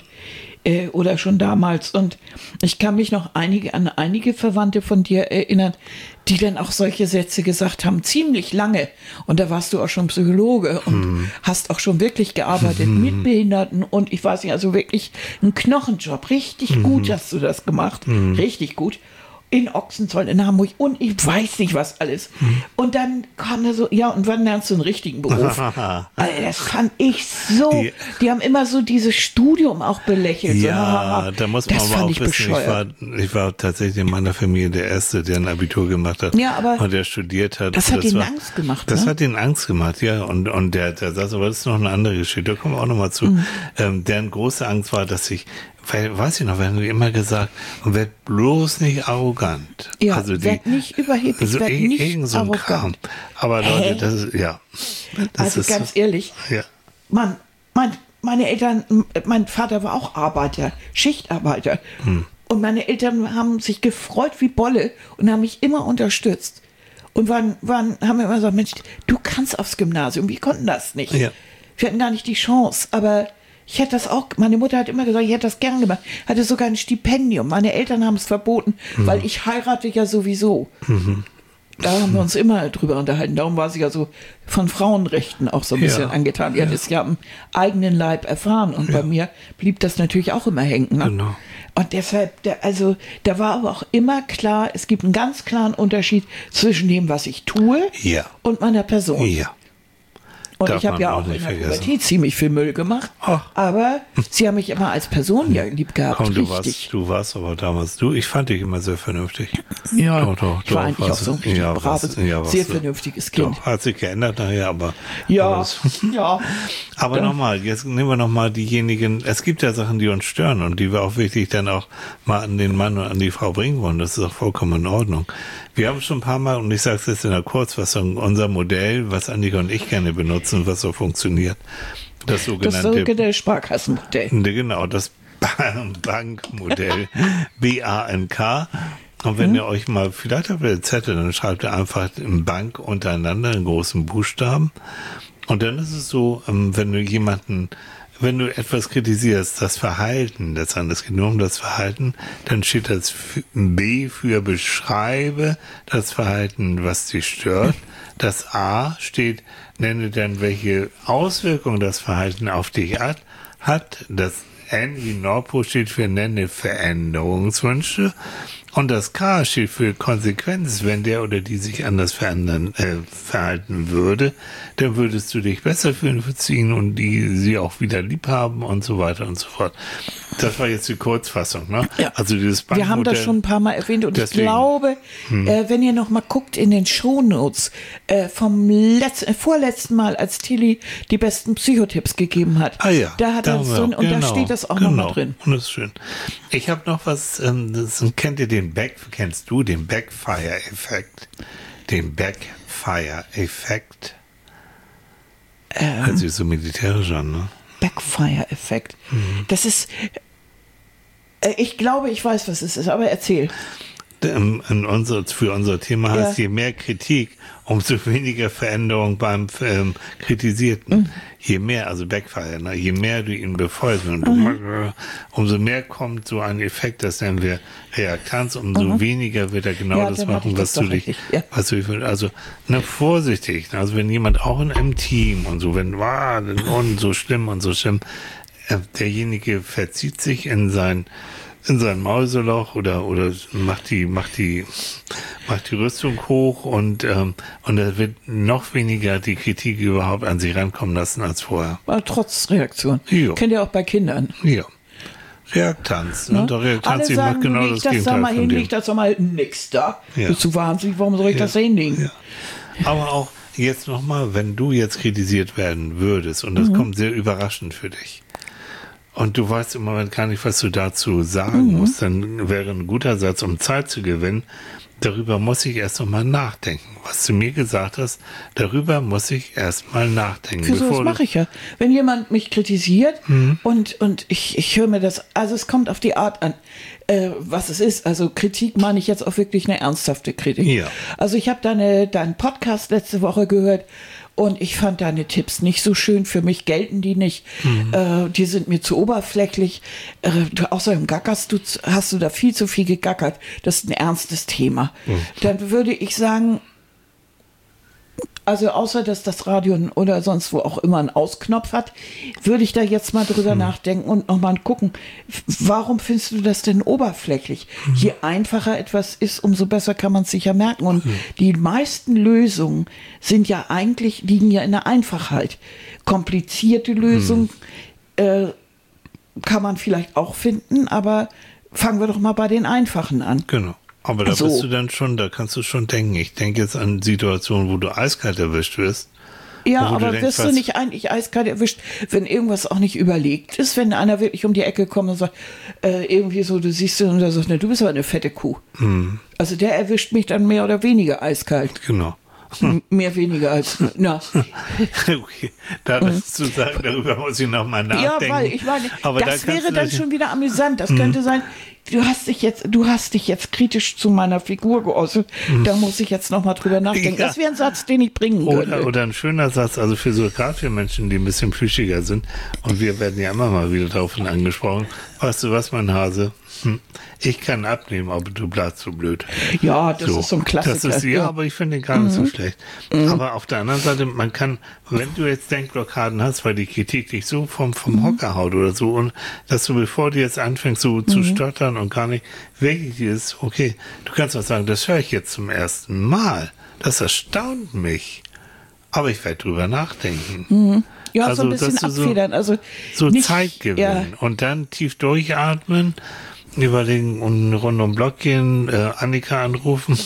[SPEAKER 2] oder schon damals. Und ich kann mich noch an einige Verwandte von dir erinnern, die dann auch solche Sätze gesagt haben, ziemlich lange. Und da warst du auch schon Psychologe und hast auch schon wirklich gearbeitet mit Behinderten und ich weiß nicht, also wirklich ein Knochenjob. Richtig gut hast du das gemacht. Richtig gut. In Ochsenzoll, in Hamburg und ich weiß nicht was alles. Und dann kam er so, ja, und wann lernst du einen richtigen Beruf? Also das fand ich so. Die haben immer so dieses Studium auch belächelt.
[SPEAKER 1] Ja,
[SPEAKER 2] so,
[SPEAKER 1] da muss man aber auch wissen, ich war tatsächlich in meiner Familie der Erste, der ein Abitur gemacht hat und der studiert hat.
[SPEAKER 2] Das hat ihnen Angst gemacht.
[SPEAKER 1] Das hat ihnen Angst gemacht, ja. Und der saß, aber das ist noch eine andere Geschichte, da kommen wir auch nochmal zu. Deren große Angst war, dass ich weiß ich noch, wir haben immer gesagt, und werd bloß nicht arrogant.
[SPEAKER 2] Ja,
[SPEAKER 1] also
[SPEAKER 2] werd nicht überheblich,
[SPEAKER 1] also
[SPEAKER 2] werd nicht
[SPEAKER 1] so
[SPEAKER 2] arrogant.
[SPEAKER 1] Kram. Aber Leute, das ist, ja.
[SPEAKER 2] Also ganz ehrlich, meine Eltern, mein Vater war auch Arbeiter, Schichtarbeiter. Und meine Eltern haben sich gefreut wie Bolle und haben mich immer unterstützt. Und haben immer gesagt, Mensch, du kannst aufs Gymnasium, wir konnten das nicht.
[SPEAKER 1] Ja.
[SPEAKER 2] Wir hatten gar nicht die Chance, aber ich hätte das auch, meine Mutter hat immer gesagt, ich hätte das gern gemacht, hatte sogar ein Stipendium. Meine Eltern haben es verboten, weil ich heirate ja sowieso. Da haben wir uns immer drüber unterhalten. Darum war sie ja so von Frauenrechten auch so ein bisschen angetan. Die hat es ja am eigenen Leib erfahren und bei mir blieb das natürlich auch immer hängen. Ne?
[SPEAKER 1] Genau.
[SPEAKER 2] Und deshalb, da war aber auch immer klar, es gibt einen ganz klaren Unterschied zwischen dem, was ich tue und meiner Person.
[SPEAKER 1] Ja.
[SPEAKER 2] Und ich habe ja auch in der Pubertät ziemlich viel Müll gemacht. Aber sie haben mich immer als Person ja lieb gehabt.
[SPEAKER 1] Komm, du warst aber damals, ich fand dich immer sehr vernünftig.
[SPEAKER 2] Ja,
[SPEAKER 1] doch,
[SPEAKER 2] ich war eigentlich auch so ein richtig braves, sehr vernünftiges Kind.
[SPEAKER 1] Doch, hat sich geändert nachher, aber...
[SPEAKER 2] Ja.
[SPEAKER 1] Aber nochmal, jetzt nehmen wir nochmal diejenigen, es gibt ja Sachen, die uns stören und die wir auch wirklich dann auch mal an den Mann und an die Frau bringen wollen. Das ist auch vollkommen in Ordnung. Wir haben schon ein paar Mal, und ich sage es jetzt in der Kurzfassung, unser Modell, was Annika und ich gerne benutzen, was so funktioniert, das sogenannte
[SPEAKER 2] Sparkassenmodell.
[SPEAKER 1] Genau, das Bankmodell, BANK. Und wenn ihr euch mal, vielleicht habt ihr Zettel, dann schreibt ihr einfach im Bank untereinander in großen Buchstaben. Und dann ist es so, wenn du etwas kritisierst, das Verhalten des anderen, es geht nur um das Verhalten, dann steht das B für beschreibe das Verhalten, was dich stört. Das A steht, nenne dann, welche Auswirkungen das Verhalten auf dich hat. Das N wie Norpo steht für nenne Veränderungswünsche. Und das K steht für Konsequenz. Wenn der oder die sich anders verhalten würde, dann würdest du dich besser fühlen für sie und sie auch wieder lieb haben und so weiter und so fort. Das war jetzt die Kurzfassung, ne?
[SPEAKER 2] Ja.
[SPEAKER 1] Also dieses
[SPEAKER 2] Wir haben das
[SPEAKER 1] Bankmodell.
[SPEAKER 2] schon ein paar Mal erwähnt und
[SPEAKER 1] Deswegen.
[SPEAKER 2] ich glaube, wenn ihr noch mal guckt in den Shownotes vom vorletzten Mal, als Tilly die besten Psychotipps gegeben hat, da hat er so, und da steht das auch noch mal drin.
[SPEAKER 1] Und das ist schön. Ich habe noch was, kennst du den Backfire-Effekt? Den Backfire-Effekt? Hört sich so militärisch an, ne?
[SPEAKER 2] Backfire-Effekt. Das ist, ich glaube, ich weiß, was es ist, aber erzähl.
[SPEAKER 1] Für unser Thema heißt, je mehr Kritik, umso weniger Veränderung beim Kritisierten. Je mehr, also Backfire, ne? Je mehr du ihn befeuerst, umso mehr kommt so ein Effekt, das nennen wir Reaktanz, umso weniger wird er genau das machen, was du dich, was du willst. Also, vorsichtig. Also, wenn jemand auch in einem Team und so, und so schlimm, derjenige verzieht sich in sein Mauseloch oder macht die Rüstung hoch und er wird noch weniger die Kritik überhaupt an sich rankommen lassen als vorher.
[SPEAKER 2] Aber trotz Reaktion.
[SPEAKER 1] Jo.
[SPEAKER 2] Kennt ihr auch bei Kindern.
[SPEAKER 1] Ja. Reaktanz. Ne? Der Reaktanz
[SPEAKER 2] Alle sagen,
[SPEAKER 1] genau das Gegenteil
[SPEAKER 2] mal
[SPEAKER 1] von
[SPEAKER 2] hin,
[SPEAKER 1] dem.
[SPEAKER 2] leg das doch mal nix da.
[SPEAKER 1] Ja.
[SPEAKER 2] Bist du wahnsinnig, warum soll ich das da hinlegen?
[SPEAKER 1] Ja. Aber auch jetzt nochmal, wenn du jetzt kritisiert werden würdest und das kommt sehr überraschend für dich, und du weißt im Moment gar nicht, was du dazu sagen musst, dann wäre ein guter Satz, um Zeit zu gewinnen, darüber muss ich erst noch mal nachdenken. Was du mir gesagt hast, darüber muss ich erst mal nachdenken.
[SPEAKER 2] Für sowas mache ich ja. Wenn jemand mich kritisiert und ich höre mir das, also es kommt auf die Art an, was es ist. Also Kritik meine ich jetzt auch wirklich eine ernsthafte Kritik.
[SPEAKER 1] Ja.
[SPEAKER 2] Also ich habe deinen Podcast letzte Woche gehört und ich fand deine Tipps nicht so schön. Für mich gelten die nicht. Die sind mir zu oberflächlich. Außerdem hast du da viel zu viel gegackert. Das ist ein ernstes Thema. Dann würde ich sagen, also außer dass das Radio oder sonst wo auch immer einen Ausknopf hat, würde ich da jetzt mal drüber nachdenken und nochmal gucken, warum findest du das denn oberflächlich? Je einfacher etwas ist, umso besser kann man es sich ja merken. Und die meisten Lösungen liegen ja in der Einfachheit. Komplizierte Lösungen kann man vielleicht auch finden, aber fangen wir doch mal bei den einfachen an.
[SPEAKER 1] Genau. Aber da bist du dann schon, da kannst du schon denken. Ich denke jetzt an Situationen, wo du eiskalt erwischt wirst.
[SPEAKER 2] Ja, aber wirst du nicht eigentlich eiskalt erwischt, wenn irgendwas auch nicht überlegt ist, wenn einer wirklich um die Ecke kommt und sagt, irgendwie so, du siehst ihn und er sagt, du bist aber eine fette Kuh. Also der erwischt mich dann mehr oder weniger eiskalt.
[SPEAKER 1] Genau.
[SPEAKER 2] Mehr weniger als, na.
[SPEAKER 1] Okay, das zu sagen, darüber muss ich nochmal nachdenken.
[SPEAKER 2] Ja, weil ich meine,
[SPEAKER 1] aber
[SPEAKER 2] das wäre dann schon wieder amüsant. Das könnte sein, du hast dich jetzt kritisch zu meiner Figur geäußert, da muss ich jetzt nochmal drüber nachdenken.
[SPEAKER 1] Ja.
[SPEAKER 2] Das wäre ein Satz, den ich bringen könnte.
[SPEAKER 1] Oder ein schöner Satz, also gerade für Menschen, die ein bisschen plüschiger sind, und wir werden ja immer mal wieder darauf angesprochen, weißt du was, mein Hase, ich kann abnehmen, aber du bleibst so blöd.
[SPEAKER 2] Ja, das ist so ein Klassiker.
[SPEAKER 1] Aber ich finde den gar nicht so schlecht. Aber auf der anderen Seite, man kann, wenn du jetzt Denkblockaden hast, weil die Kritik dich so vom Hocker haut oder so, und dass du, bevor du jetzt anfängst so zu stottern und gar nicht wirklich ist, okay, du kannst auch sagen, das höre ich jetzt zum ersten Mal. Das erstaunt mich. Aber ich werde drüber nachdenken.
[SPEAKER 2] Ja, also, so ein bisschen abfedern. Also
[SPEAKER 1] so
[SPEAKER 2] nicht,
[SPEAKER 1] Zeit gewinnen und dann tief durchatmen, überlegen und eine Runde um den Block gehen, Annika anrufen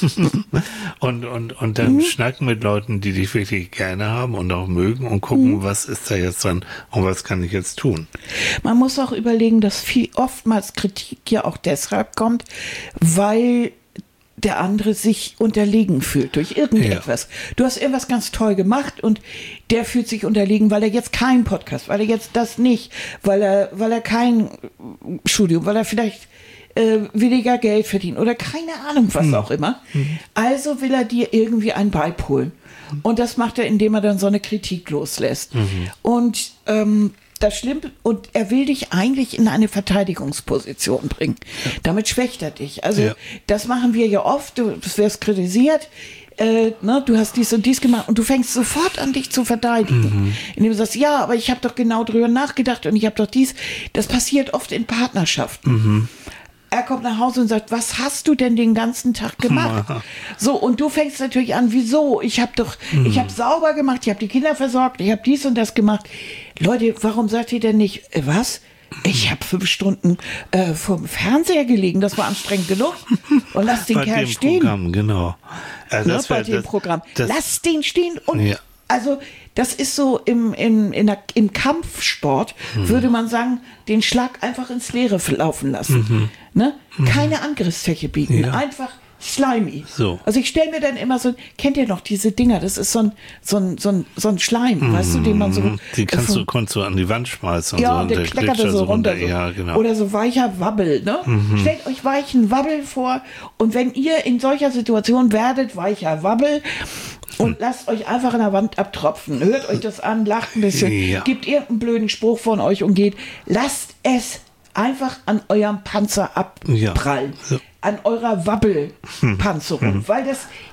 [SPEAKER 1] und dann schnacken mit Leuten, die dich wirklich gerne haben und auch mögen und gucken, was ist da jetzt dran und was kann ich jetzt tun.
[SPEAKER 2] Man muss auch überlegen, dass oftmals Kritik ja auch deshalb kommt, weil der andere sich unterlegen fühlt durch irgendetwas. Ja. Du hast irgendwas ganz toll gemacht und der fühlt sich unterlegen, weil er jetzt keinen Podcast, weil er jetzt das nicht, weil er kein Studium, weil er vielleicht weniger Geld verdient oder keine Ahnung, was auch immer. Also will er dir irgendwie einen beipolen. Und das macht er, indem er dann so eine Kritik loslässt. Und das Schlimme, und er will dich eigentlich in eine Verteidigungsposition bringen. Damit schwächt er dich. Also das machen wir ja oft, du wirst kritisiert, du hast dies und dies gemacht und du fängst sofort an, dich zu verteidigen. Indem du sagst, ja, aber ich habe doch genau drüber nachgedacht und ich habe doch dies. Das passiert oft in Partnerschaften. Er kommt nach Hause und sagt, was hast du denn den ganzen Tag gemacht? So, und du fängst natürlich an, wieso? Ich habe sauber gemacht, ich habe die Kinder versorgt, ich habe dies und das gemacht. Leute, warum sagt ihr denn nicht, was? Ich habe 5 Stunden vorm Fernseher gelegen, das war anstrengend genug. Und lass den Kerl stehen.
[SPEAKER 1] Programm, genau.
[SPEAKER 2] Das bei dem Programm. Lass den stehen und also das ist so im Kampfsport, würde man sagen, den Schlag einfach ins Leere laufen lassen. Ne? Keine Angriffsfläche bieten, einfach slimy.
[SPEAKER 1] So.
[SPEAKER 2] Also ich stelle mir dann immer so, kennt ihr noch diese Dinger, das ist so ein Schleim, weißt du, den man so...
[SPEAKER 1] Die konntest du an die Wand schmeißen.
[SPEAKER 2] Ja,
[SPEAKER 1] so,
[SPEAKER 2] und der kleckerte so runter. So.
[SPEAKER 1] Ja, genau.
[SPEAKER 2] Oder so weicher Wabbel, ne? Stellt euch weichen Wabbel vor und wenn ihr in solcher Situation werdet, weicher Wabbel, und lasst euch einfach an der Wand abtropfen. Hört euch das an, lacht ein bisschen, gebt irgendeinen blöden Spruch von euch und geht. Lasst es einfach an eurem Panzer abprallen. Ja. So. An eurer Wabbelpanzerung. Weil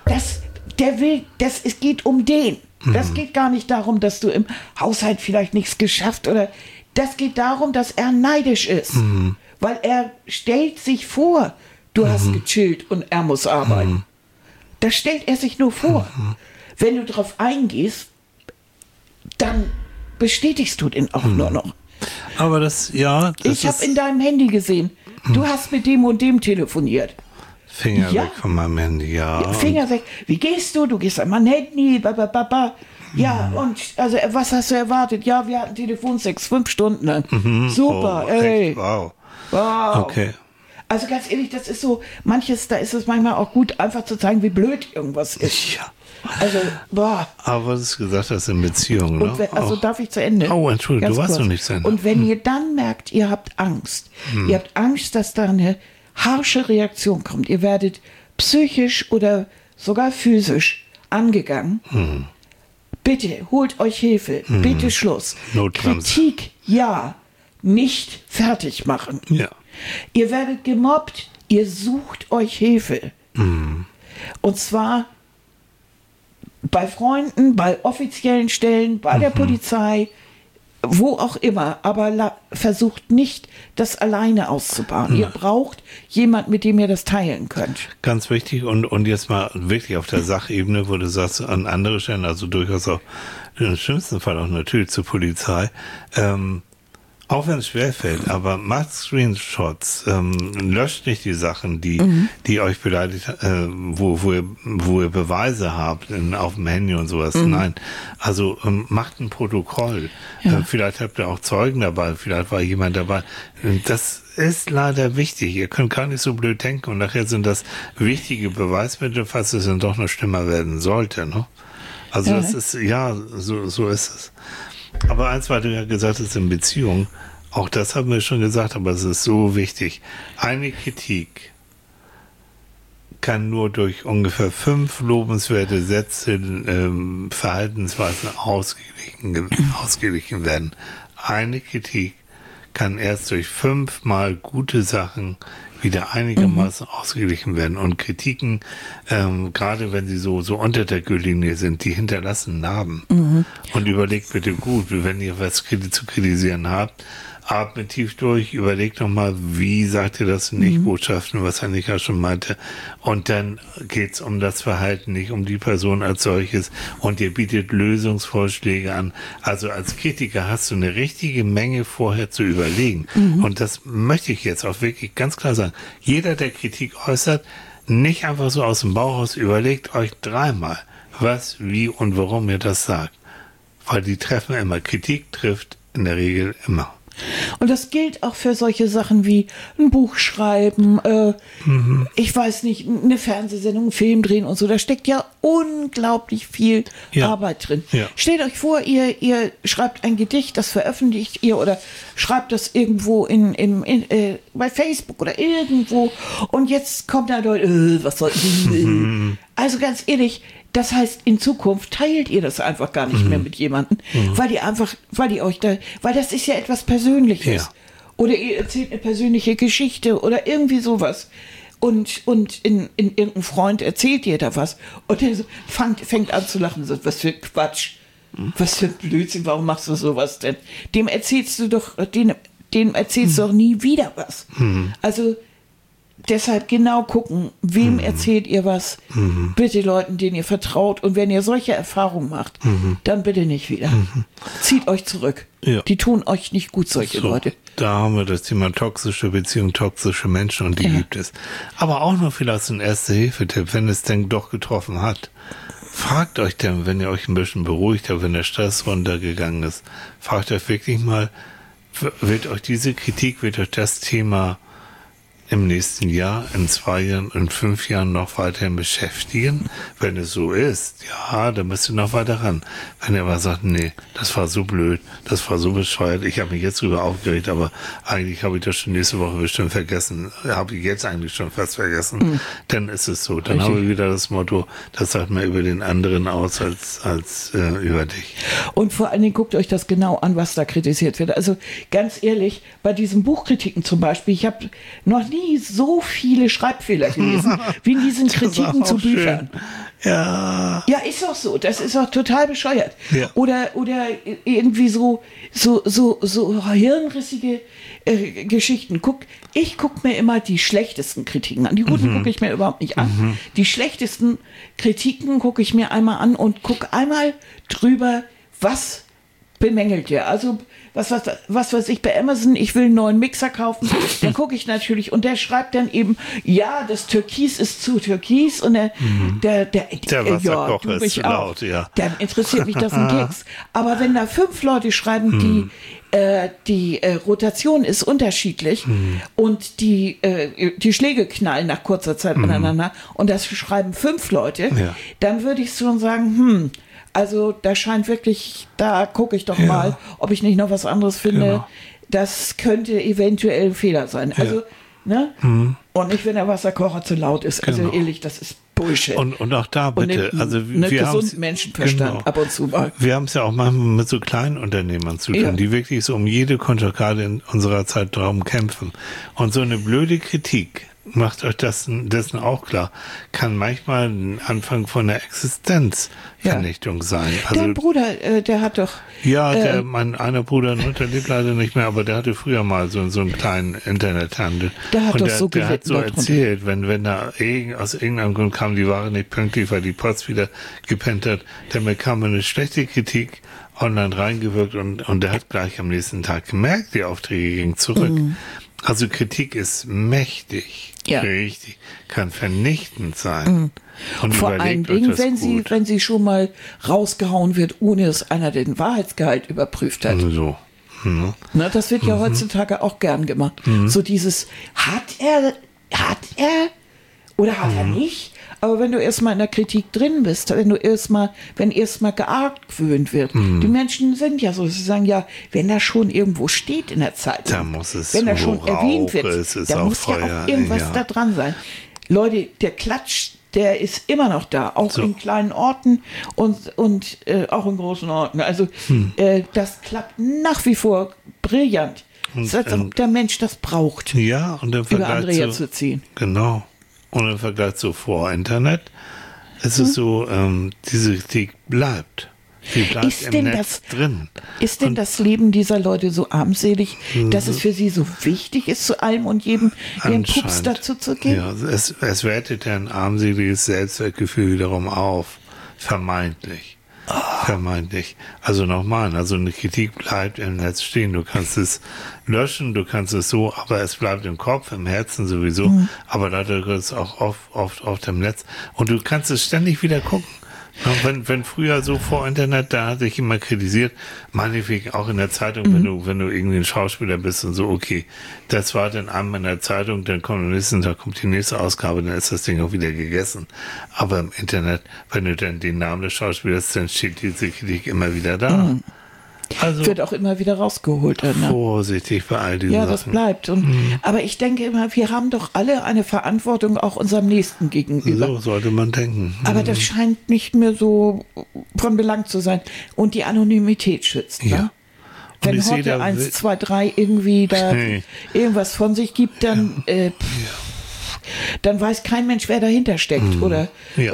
[SPEAKER 2] es geht um den. Das geht gar nicht darum, dass du im Haushalt vielleicht nichts geschafft oder das geht darum, dass er neidisch ist. Weil er stellt sich vor, du hast gechillt und er muss arbeiten. Das stellt er sich nur vor. Wenn du darauf eingehst, dann bestätigst du den auch nur noch.
[SPEAKER 1] Aber ich
[SPEAKER 2] habe in deinem Handy gesehen, du hast mit dem und dem telefoniert.
[SPEAKER 1] Finger weg von meinem Handy,
[SPEAKER 2] Finger weg. Wie gehst du? Du gehst an mein Handy, Ja, und also was hast du erwartet? Ja, wir hatten Telefonsex 5 Stunden lang. Super, ey.
[SPEAKER 1] Wow. Okay.
[SPEAKER 2] Also ganz ehrlich, das ist so, da ist es manchmal auch gut, einfach zu zeigen, wie blöd irgendwas ist.
[SPEAKER 1] Ja.
[SPEAKER 2] Also,
[SPEAKER 1] Aber was du gesagt hast in Beziehungen, ne?
[SPEAKER 2] Also darf ich zu Ende?
[SPEAKER 1] Oh, Entschuldigung, du warst noch nicht zu Ende.
[SPEAKER 2] Und wenn ihr dann merkt, ihr habt Angst, dass da eine harsche Reaktion kommt, ihr werdet psychisch oder sogar physisch angegangen, bitte holt euch Hilfe, bitte Schluss. Kritik, nicht fertig machen.
[SPEAKER 1] Ja.
[SPEAKER 2] Ihr werdet gemobbt, ihr sucht euch Hilfe. Und zwar bei Freunden, bei offiziellen Stellen, bei der Polizei, wo auch immer. Aber versucht nicht, das alleine auszubauen. Ihr braucht jemand, mit dem ihr das teilen könnt.
[SPEAKER 1] Ganz wichtig und jetzt mal wirklich auf der Sachebene, wo du sagst, an andere Stellen, also durchaus auch im schlimmsten Fall auch natürlich zur Polizei, auch wenn es schwerfällt, aber macht Screenshots, löscht nicht die Sachen, die euch beleidigt, wo ihr Beweise habt auf dem Handy und sowas. Nein, also macht ein Protokoll. Vielleicht habt ihr auch Zeugen dabei, vielleicht war jemand dabei. Das ist leider wichtig. Ihr könnt gar nicht so blöd denken und nachher sind das wichtige Beweismittel, falls es dann doch noch schlimmer werden sollte. Ne? Also das ist, so ist es. Aber eins, weil du ja gesagt hast, in Beziehung, auch das haben wir schon gesagt, aber es ist so wichtig. Eine Kritik kann nur durch ungefähr 5 lobenswerte Sätze, Verhaltensweisen ausgeglichen werden. Eine Kritik kann erst durch 5 Mal gute Sachen wieder einigermaßen ausgeglichen werden. Und Kritiken, gerade wenn sie so unter der Gürtellinie sind, die hinterlassen Narben. Und überlegt bitte gut, wenn ihr was zu kritisieren habt, atmet tief durch, überlegt nochmal, wie sagt ihr das in Ich-Botschaften, was Annika schon meinte. Und dann geht's um das Verhalten, nicht um die Person als solches. Und ihr bietet Lösungsvorschläge an. Also als Kritiker hast du eine richtige Menge vorher zu überlegen. Und das möchte ich jetzt auch wirklich ganz klar sagen. Jeder, der Kritik äußert, nicht einfach so aus dem Bauch raus, überlegt euch 3-mal, was, wie und warum ihr das sagt. Weil die treffen immer. Kritik trifft in der Regel immer.
[SPEAKER 2] Und das gilt auch für solche Sachen wie ein Buch schreiben, ich weiß nicht, eine Fernsehsendung, einen Film drehen und so. Da steckt ja unglaublich viel Arbeit drin. Ja. Stellt euch vor, ihr schreibt ein Gedicht, das veröffentlicht ihr oder schreibt das irgendwo bei Facebook oder irgendwo und jetzt kommt da Leute, was soll ich? Also ganz ehrlich, das heißt, in Zukunft teilt ihr das einfach gar nicht mehr mit jemandem, weil das ist ja etwas Persönliches. Ja. Oder ihr erzählt eine persönliche Geschichte oder irgendwie sowas. Und in irgendeinem Freund erzählt ihr da was. Und der fängt an zu lachen. So, was für Quatsch. Was für Blödsinn, warum machst du sowas denn? Dem erzählst du doch nie wieder was. Also, deshalb genau gucken, wem erzählt ihr was. Bitte Leuten, denen ihr vertraut. Und wenn ihr solche Erfahrungen macht, dann bitte nicht wieder. Zieht euch zurück.
[SPEAKER 1] Ja.
[SPEAKER 2] Die tun euch nicht gut, solche Leute.
[SPEAKER 1] Da haben wir das Thema toxische Beziehung, toxische Menschen und die gibt es. Aber auch noch vielleicht ein Erste-Hilfe-Tipp, wenn es denn doch getroffen hat. Fragt euch dann, wenn ihr euch ein bisschen beruhigt habt, wenn der Stress runtergegangen ist, fragt euch wirklich mal, wird euch diese Kritik, wird euch das Thema im nächsten Jahr, in 2 Jahren, in 5 Jahren noch weiterhin beschäftigen? Wenn es so ist, ja, dann müsst ihr noch weiter ran. Wenn ihr aber sagt, nee, das war so blöd, das war so bescheuert, ich habe mich jetzt drüber aufgeregt, aber eigentlich habe ich das schon nächste Woche bestimmt vergessen, habe ich jetzt eigentlich schon fast vergessen, dann ist es so. Dann haben wir wieder das Motto, das sagt mehr über den anderen aus als über dich.
[SPEAKER 2] Und vor allen Dingen guckt euch das genau an, was da kritisiert wird. Also ganz ehrlich, bei diesen Buchkritiken zum Beispiel, ich habe noch nie so viele Schreibfehler gelesen, wie in diesen Kritiken zu Büchern.
[SPEAKER 1] Ja.
[SPEAKER 2] Ja, ist auch so. Das ist auch total bescheuert.
[SPEAKER 1] Ja.
[SPEAKER 2] Oder irgendwie so hirnrissige Geschichten. Ich guck mir immer die schlechtesten Kritiken an. Die guten gucke ich mir überhaupt nicht an. Die schlechtesten Kritiken gucke ich mir einmal an und gucke einmal drüber, was bemängelt der. Also was weiß ich, bei Amazon, ich will einen neuen Mixer kaufen, dann gucke ich natürlich und der schreibt dann eben, ja, das Türkis ist zu türkis und der
[SPEAKER 1] Wasserkocher ist zu laut, ja.
[SPEAKER 2] Dann interessiert mich das ein Keks. Aber wenn da 5 Leute schreiben, die Rotation ist unterschiedlich und die Schläge knallen nach kurzer Zeit aneinander und das schreiben 5 Leute, dann würde ich schon sagen, also da scheint wirklich, da gucke ich doch mal, ob ich nicht noch was anderes finde. Genau. Das könnte eventuell ein Fehler sein. Also, ne? Und nicht, wenn der Wasserkocher zu laut ist. Also ehrlich, das ist Bullshit.
[SPEAKER 1] Und auch da bitte, also wir
[SPEAKER 2] gesunden Menschenverstand ab und zu mal.
[SPEAKER 1] Wir haben es ja auch manchmal mit so kleinen Unternehmern zu tun, die wirklich so um jede Konterkarte in unserer Zeit darum kämpfen. Und so eine blöde Kritik, macht euch dessen auch klar, kann manchmal ein Anfang von der Existenzvernichtung sein. Also,
[SPEAKER 2] dein Bruder, der hat doch...
[SPEAKER 1] Ja, mein einer Bruder lebt leider nicht mehr, aber der hatte früher mal so einen kleinen Internethandel.
[SPEAKER 2] Der hat doch so
[SPEAKER 1] der hat so erzählt, wenn da aus irgendeinem Grund kam die Ware nicht pünktlich, weil die Post wieder gepennt hat, dann bekam er eine schlechte Kritik online reingewirkt und der hat gleich am nächsten Tag gemerkt, die Aufträge gingen zurück. Also Kritik ist mächtig, richtig, kann vernichtend sein. Und
[SPEAKER 2] vor allen Dingen, wenn sie schon mal rausgehauen wird, ohne dass einer den Wahrheitsgehalt überprüft hat.
[SPEAKER 1] So.
[SPEAKER 2] Na, das wird ja heutzutage auch gern gemacht. So dieses, hat er oder hat er nicht? Aber wenn du erstmal in der Kritik drin bist, wenn erstmal geargwöhnt wird, die Menschen sind ja so, sie sagen ja, wenn das schon irgendwo steht in der Zeitung,
[SPEAKER 1] da muss es,
[SPEAKER 2] wenn das schon erwähnt wird, da muss
[SPEAKER 1] Feuer,
[SPEAKER 2] ja auch irgendwas da dran sein. Leute, der Klatsch, der ist immer noch da, auch in kleinen Orten und auch in großen Orten. Also das klappt nach wie vor brillant. Und, als ob der Mensch das braucht,
[SPEAKER 1] ja, und im Vergleich
[SPEAKER 2] über andere herzuziehen.
[SPEAKER 1] Genau. Und im Vergleich zu vor Internet ist es so, diese Kritik bleibt. Die bleibt im Netz drin.
[SPEAKER 2] Ist denn das Leben dieser Leute so armselig, dass es für sie so wichtig ist, zu allem und jedem ihren Pups dazu zu geben?
[SPEAKER 1] Ja, es wertet ja ein armseliges Selbstwertgefühl wiederum auf. Vermeintlich. Vermeintlich. Also nochmal, also eine Kritik bleibt im Netz stehen. Du kannst es löschen, du kannst es so, aber es bleibt im Kopf, im Herzen sowieso. Aber dadurch ist es auch oft auf dem Netz. Und du kannst es ständig wieder gucken. Wenn früher so vor Internet, da hatte ich immer kritisiert, meinetwegen auch in der Zeitung, wenn du irgendwie ein Schauspieler bist und so, okay, das war dann einmal in der Zeitung, dann kommt am nächsten Tag kommt die nächste Ausgabe, dann ist das Ding auch wieder gegessen. Aber im Internet, wenn du dann den Namen des Schauspielers, dann steht diese Kritik immer wieder da. Also
[SPEAKER 2] wird auch immer wieder rausgeholt. Ne?
[SPEAKER 1] Vorsichtig bei all diesen Sachen.
[SPEAKER 2] Ja, das bleibt. Aber ich denke immer, wir haben doch alle eine Verantwortung auch unserem Nächsten gegenüber.
[SPEAKER 1] So sollte man denken.
[SPEAKER 2] Aber das scheint nicht mehr so von Belang zu sein. Und die Anonymität schützt.
[SPEAKER 1] Ja.
[SPEAKER 2] Ne? Wenn Hotte 1, 2, 3 irgendwie da irgendwas von sich gibt, dann dann weiß kein Mensch, wer dahinter steckt oder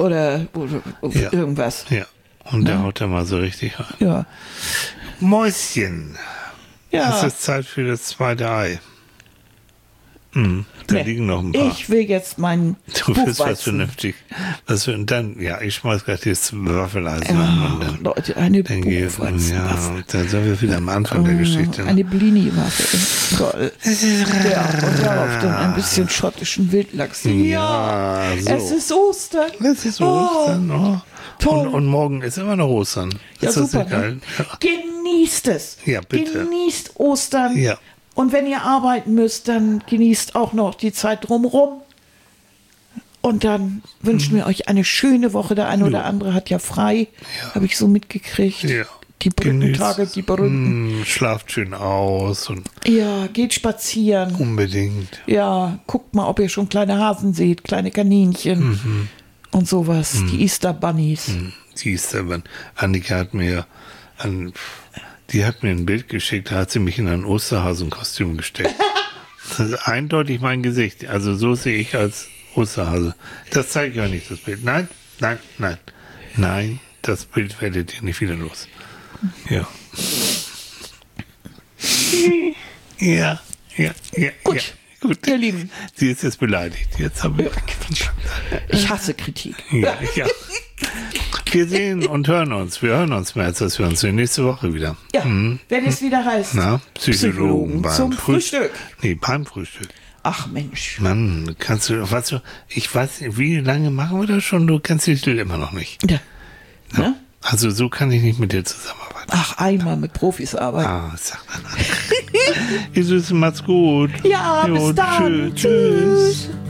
[SPEAKER 2] irgendwas.
[SPEAKER 1] Ja, und der haut da mal so richtig rein.
[SPEAKER 2] Ja.
[SPEAKER 1] Mäuschen.
[SPEAKER 2] Ja.
[SPEAKER 1] Es ist Zeit für das zweite Ei. Da
[SPEAKER 2] Nee,
[SPEAKER 1] liegen noch ein paar.
[SPEAKER 2] ich will jetzt meinen
[SPEAKER 1] Du bist was
[SPEAKER 2] Buchweizen.
[SPEAKER 1] vernünftig. Und dann, ja, ich schmeiß gleich das Waffeleisen an und dann,
[SPEAKER 2] Leute, eine
[SPEAKER 1] dann geht's. Ja,
[SPEAKER 2] Buchweizenwaffe.
[SPEAKER 1] und dann sind wir wieder am Anfang der Geschichte. Ne?
[SPEAKER 2] Eine Blini-Waffe. Toll. Ja, und darauf dann ein bisschen schottischen Wildlachs.
[SPEAKER 1] Ja, so.
[SPEAKER 2] Es ist Ostern.
[SPEAKER 1] Es ist Ostern. Oh.
[SPEAKER 2] toll.
[SPEAKER 1] Und morgen ist immer noch Ostern.
[SPEAKER 2] Ja,
[SPEAKER 1] Ist das
[SPEAKER 2] super.
[SPEAKER 1] nicht geil?
[SPEAKER 2] Ne? Genießt es.
[SPEAKER 1] Ja, bitte.
[SPEAKER 2] Genießt Ostern.
[SPEAKER 1] Ja.
[SPEAKER 2] Und wenn ihr arbeiten müsst, dann genießt auch noch die Zeit drumherum. Und dann wünschen wir euch eine schöne Woche. Der eine oder andere hat ja frei, habe ich so mitgekriegt.
[SPEAKER 1] Ja.
[SPEAKER 2] Die Brückentage,
[SPEAKER 1] Genießt.
[SPEAKER 2] die berühmten.
[SPEAKER 1] Schlaft schön aus und
[SPEAKER 2] Ja, geht spazieren.
[SPEAKER 1] unbedingt.
[SPEAKER 2] Ja, guckt mal, ob ihr schon kleine Hasen seht, kleine Kaninchen und sowas. Die Easter Bunnies.
[SPEAKER 1] Die Easterbahn. Annika hat mir die hat mir ein Bild geschickt, da hat sie mich in ein Osterhasenkostüm gesteckt. Das ist eindeutig mein Gesicht. Also so sehe ich als Osterhase. Das zeige ich euch nicht, das Bild. Nein, nein, nein. Nein, das Bild werdet ihr nicht wieder los. Ja. Ja, ja, ja.
[SPEAKER 2] Gut,
[SPEAKER 1] ja. Gut.
[SPEAKER 2] ihr Lieben.
[SPEAKER 1] Sie ist jetzt beleidigt. Jetzt haben wir.
[SPEAKER 2] Ich hasse Kritik.
[SPEAKER 1] Ja, ja. Wir sehen und hören uns. Wir hören uns mehr, als wir uns sehen. Nächste Woche wieder.
[SPEAKER 2] Ja, wenn es wieder heißt,
[SPEAKER 1] Na, Psychologen beim
[SPEAKER 2] zum Frühstück.
[SPEAKER 1] Nee, beim Frühstück.
[SPEAKER 2] Ach Mensch.
[SPEAKER 1] Mann, kannst du, weißt du, ich weiß nicht, wie lange machen wir das schon? Du kennst die Titel immer noch nicht.
[SPEAKER 2] Ja. Ne?
[SPEAKER 1] Also so kann ich nicht mit dir zusammenarbeiten.
[SPEAKER 2] Ach, einmal mit Profis arbeiten.
[SPEAKER 1] Ah, sag mal. Ihr Süßen, macht's gut.
[SPEAKER 2] Ja, bis dann.
[SPEAKER 1] Tschüss.
[SPEAKER 2] Tschüss.